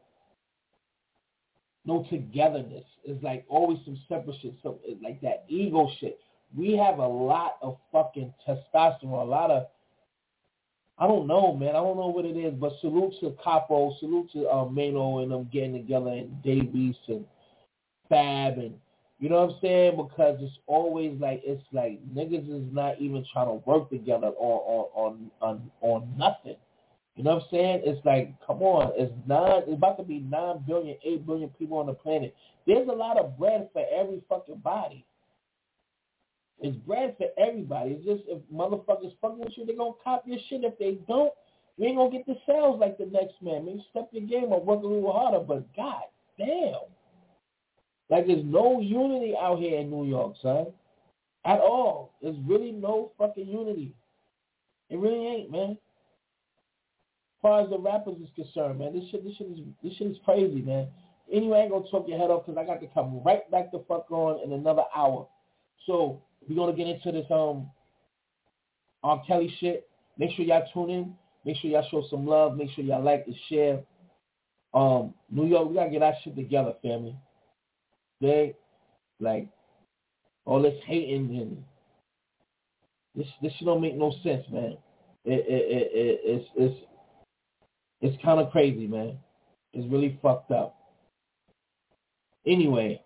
no togetherness. It's like always some separate shit. So it's like that ego shit. We have a lot of fucking testosterone, a lot of, I don't know, man. I don't know what it is, but salute to Capo, salute to uh, Mano and them getting together, and Davies and Fab, and you know what I'm saying? Because it's always like, it's like niggas is not even trying to work together on on on on nothing. You know what I'm saying? It's like, come on, it's nine, it's about to be nine billion, eight billion people on the planet. There's a lot of bread for every fucking body. It's bread for everybody. It's just if motherfuckers fucking with you, they're going to cop your shit. If they don't, you ain't going to get the sales like the next man. Maybe step your game up, work a little harder, but god damn. Like, there's no unity out here in New York, son. At all. There's really no fucking unity. It really ain't, man. As far as the rappers is concerned, man, this shit, this shit is, this shit is crazy, man. Anyway, I ain't gonna talk your head off because I got to come right back the fuck on in another hour. So we're gonna get into this um R. Kelly shit. Make sure y'all tune in. Make sure y'all show some love. Make sure y'all like and share. Um, New York, we gotta get our shit together, family. They like all this hating and this this shit don't make no sense, man. It it it, it it's it's It's kind of crazy, man. It's really fucked up. Anyway,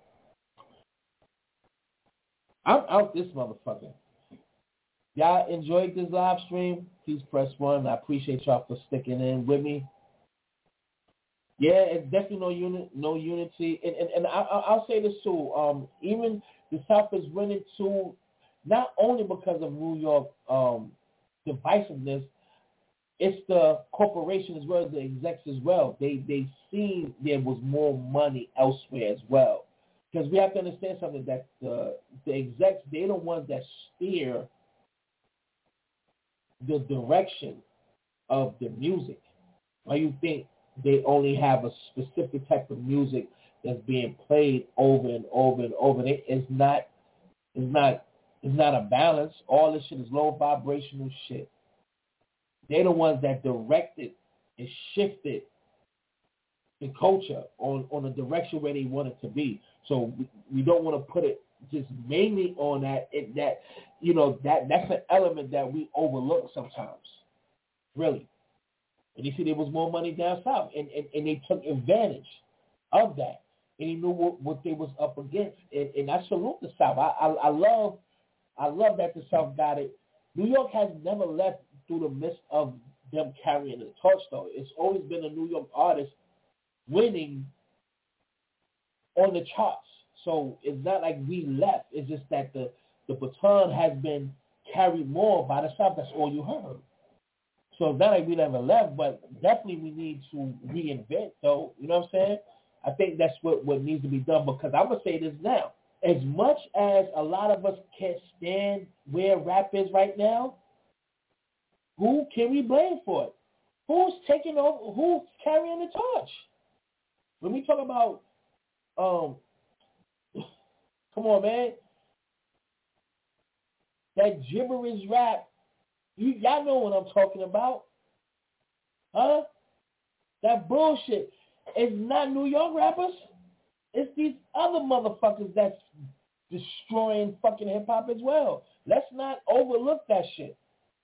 I'm out this motherfucker. Y'all enjoyed this live stream? Please press one. I appreciate y'all for sticking in with me. Yeah, it's definitely no unit, no unity. And and, and I, I'll say this too. Um, even the South is winning too, not only because of New York um, divisiveness. It's the corporation as well as the execs as well. They they seen there was more money elsewhere as well. Because we have to understand something, that the the execs, they're the ones that steer the direction of the music. Why you think they only have a specific type of music that's being played over and over and over? It, it's not it's not it's not a balance. All this shit is low vibrational shit. They're the ones that directed and shifted the culture on, on the direction where they want it to be. So we, we don't want to put it just mainly on that. It, that you know that that's an element that we overlook sometimes, really. And you see, there was more money down south, and, and, and they took advantage of that. and he knew what, what they was up against. And, and I salute the South. I, I I love I love that the South got it. New York has never left through the midst of them carrying the torch, though. It's always been a New York artist winning on the charts. So it's not like we left. It's just that the, the baton has been carried more by the South. That's all you heard. So it's not like we never left, but definitely we need to reinvent, though. You know what I'm saying? I think that's what, what needs to be done, because I'm going to say this now. As much as a lot of us can't stand where rap is right now, who can we blame for it? Who's taking over? Who's carrying the torch? When we talk about, um, come on, man, that gibberish rap, you, y'all know what I'm talking about, huh? That bullshit. It's not New York rappers. It's these other motherfuckers that's destroying fucking hip-hop as well. Let's not overlook that shit.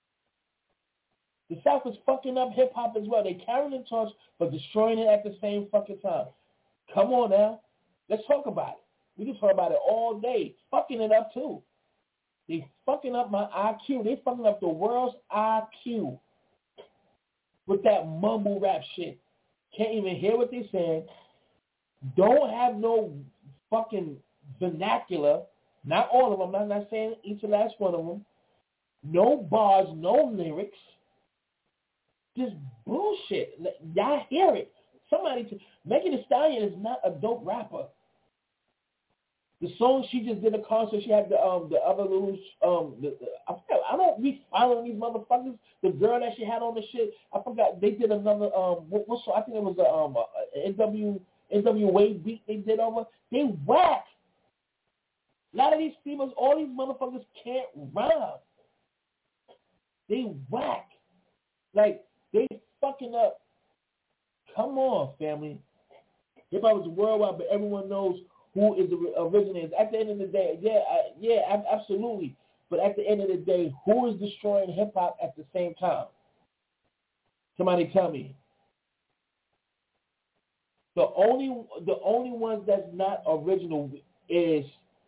The South is fucking up hip-hop as well. They carrying the torch, but destroying it at the same fucking time. Come on now. Let's talk about it. We can talk about it all day. Fucking it up, too. They fucking up my I Q. They fucking up the world's I Q with that mumble rap shit. Can't even hear what they're saying. Don't have no fucking vernacular. Not all of them. I'm not saying each and last one of them. No bars, no lyrics. Just bullshit. Y'all hear it. Somebody, t- Megan Thee Stallion is not a dope rapper. The song she just did a concert, she had the um the other little um the, the, I forgot, I don't be following these motherfuckers. The girl that she had on the shit, I forgot. They did another um what, what song? I think it was a um a N W N W Wave beat they did over. They whack. A lot of these females, all these motherfuckers can't rhyme. They whack. Like they fucking up. Come on, family. Hip hop is worldwide, but everyone knows who is the originator. At the end of the day, yeah, I, yeah, absolutely. But at the end of the day, who is destroying hip hop at the same time? Somebody tell me. The only the only ones that's not original is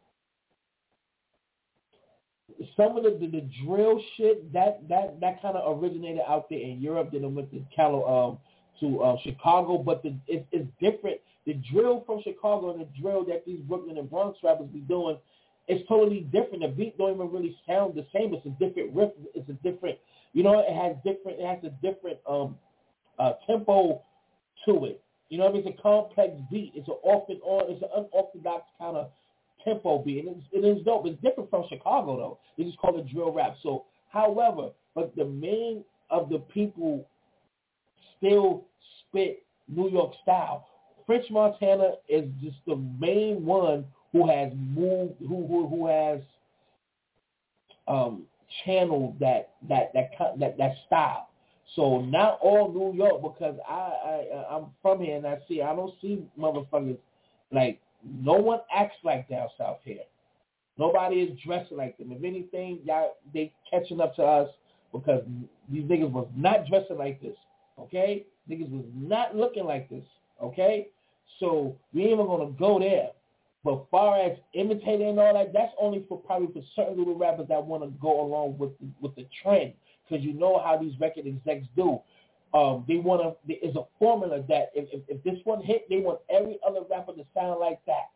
some of the, the, the drill shit that that, that kind of originated out there in Europe. Then it went to Cali, um to uh, Chicago, but the, it, it's different. The drill from Chicago and the drill that these Brooklyn and Bronx rappers be doing is totally different. The beat don't even really sound the same. It's a different riff. It's a different, you know, it has different. It has a different um uh, tempo to it. You know what I mean? It's a complex beat. It's an off and on. It's an unorthodox kind of tempo beat. And it's, it is dope. It's different from Chicago, though. They just call it drill rap. So, however, but the main of the people still spit New York style. French Montana is just the main one who has moved, who who, who has um, channeled that that that that that style. So not all New York, because I, I I'm from here and I see I don't see motherfuckers like no one acts like down south here. Nobody is dressing like them. If anything, y'all they catching up to us because these niggas was not dressing like this. Okay, niggas was not looking like this. Okay, so we ain't even gonna go there. But far as imitating and all that, that's only for probably for certain little rappers that want to go along with the, with the trend. Because you know how these record execs do. Um, they want to. There is a formula that if, if, if this one hit, they want every other rapper to sound like that.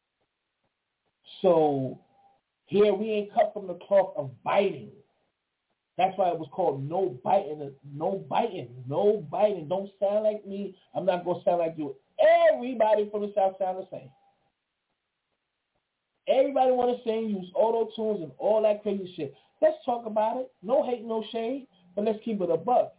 So here we ain't cut from the cloth of biting. That's why it was called no biting. No biting. No biting. Don't sound like me. I'm not gonna sound like you. Everybody from the South sound the same. Everybody want to sing, use auto tunes and all that crazy shit. Let's talk about it. No hate, no shade, but let's keep it a buck.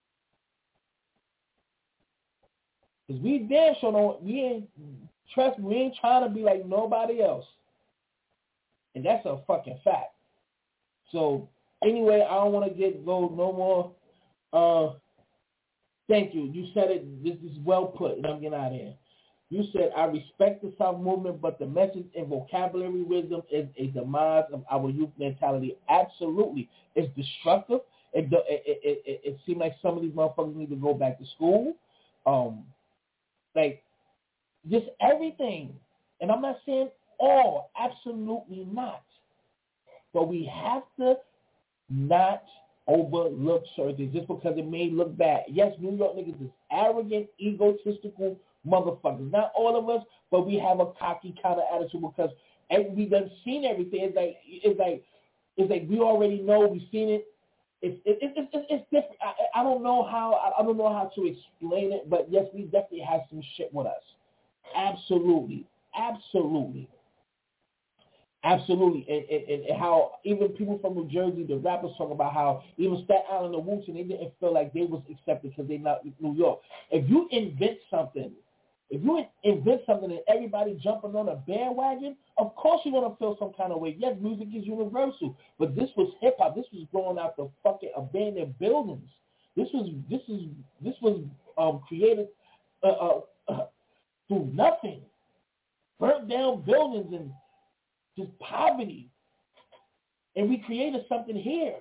Because we damn sure don't, we ain't, trust me, we ain't trying to be like nobody else. And that's a fucking fact. So, anyway, I don't want to get go no more. Uh, thank you. You said it, this is well put, and I'm getting out of here. You said, I respect the South movement, but the message and vocabulary wisdom is a demise of our youth mentality. Absolutely. It's destructive. It, it, it, it, it seems like some of these motherfuckers need to go back to school. Um, like, just everything. And I'm not saying all, absolutely not. But we have to not overlook certain things just because it may look bad. Yes, New York niggas is arrogant, egotistical motherfuckers. Not all of us, but we have a cocky kind of attitude because we done seen everything. It's like it's like it's like we already know. We've seen it. It's it, it, it, it, it's different. I, I don't know how I, I don't know how to explain it, but yes, we definitely have some shit with us. Absolutely, absolutely. Absolutely, and, and, and how even people from New Jersey, the rappers talk about how even Staten Island and Wu-Tang, they didn't feel like they was accepted because they not New York. If you invent something, if you invent something and everybody jumping on a bandwagon, of course you're gonna feel some kind of way. Yes, music is universal, but this was hip hop. This was going out the fucking abandoned buildings. This was this is this was um, created uh, uh, uh, through nothing, burnt down buildings and just poverty. And we created something here.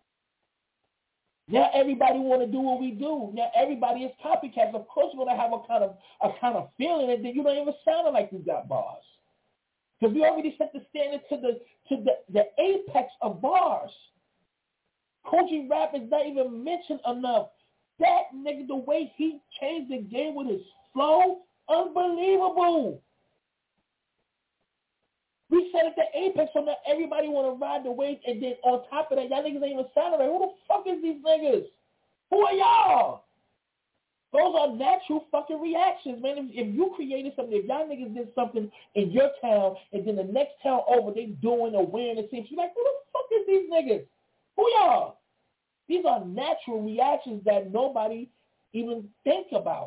Now everybody want to do what we do. Now everybody is copycats. Of course you're going to have a kind of a kind of feeling that you don't even sound like you got bars. Because we already set the standard to the to the, the apex of bars. Kojic Rap is not even mentioned enough. That nigga, the way he changed the game with his flow, unbelievable. We set at the apex so now everybody want to ride the wave, and then on top of that, y'all niggas ain't even sounding right. Who the fuck is these niggas? Who are y'all? Those are natural fucking reactions, man. If, if you created something, if y'all niggas did something in your town, and then the next town over, they doing or wearing the same, you're like, who the fuck is these niggas? Who y'all? These are natural reactions that nobody even think about.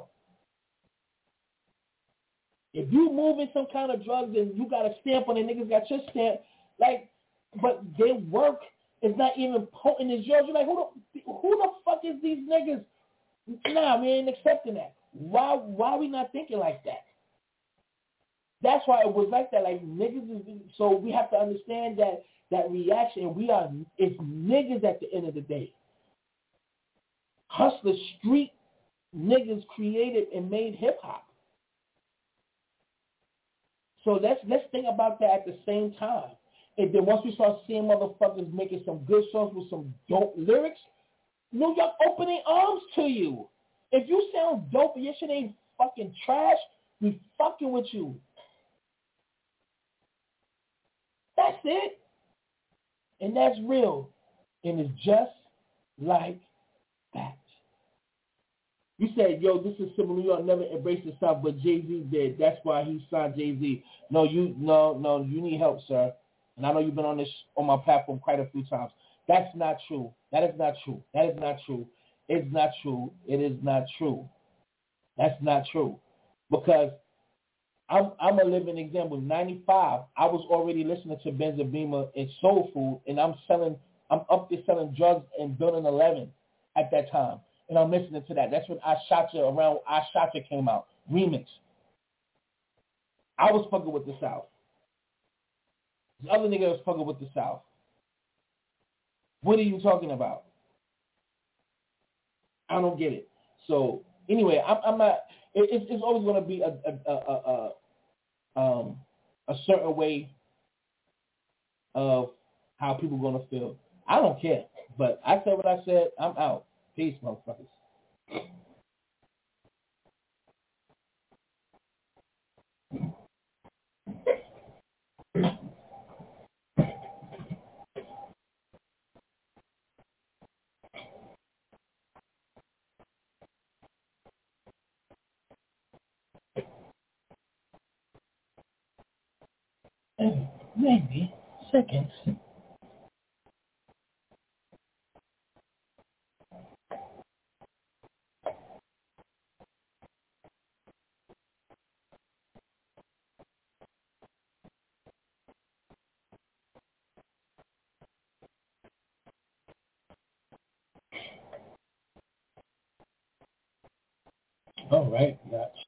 If you moving some kind of drugs and you got a stamp on it, niggas got your stamp, like, but their work is not even potent as yours. You're like, who the, who the fuck is these niggas? Nah, we ain't accepting that. Why why we not thinking like that? That's why it was like that. Like, niggas is, so we have to understand that that reaction. We are, it's niggas at the end of the day. Hustler street niggas created and made hip-hop. So let's let's think about that at the same time. And then once we start seeing motherfuckers making some good songs with some dope lyrics, New York opening arms to you. If you sound dope and your shit ain't fucking trash, we fucking with you. That's it. And that's real. And it's just like that. You said, yo, this is Civil New York, never embraced the South, but Jay-Z did. That's why he signed Jay-Z. No, you no, no, you need help, sir. And I know you've been on this on my platform quite a few times. That's not true. That is not true. That is not true. It's not true. It is not true. That's not true. Because I'm I'm a living example. ninety-five, I was already listening to Benzabima and Soul Food, and I'm selling, I'm up there selling drugs in Building eleven at that time. And I'm listening to that. That's when I Shot You around I Shot You came out. Remix. I was fucking with the South. The other nigga was fucking with the South. What are you talking about? I don't get it. So anyway, I'm, I'm not. It, it's, it's always going to be a a, a, a a um a certain way of how people are going to feel. I don't care. But I said what I said. I'm out. Peace, motherfuckers. Maybe seconds. All right, gotcha.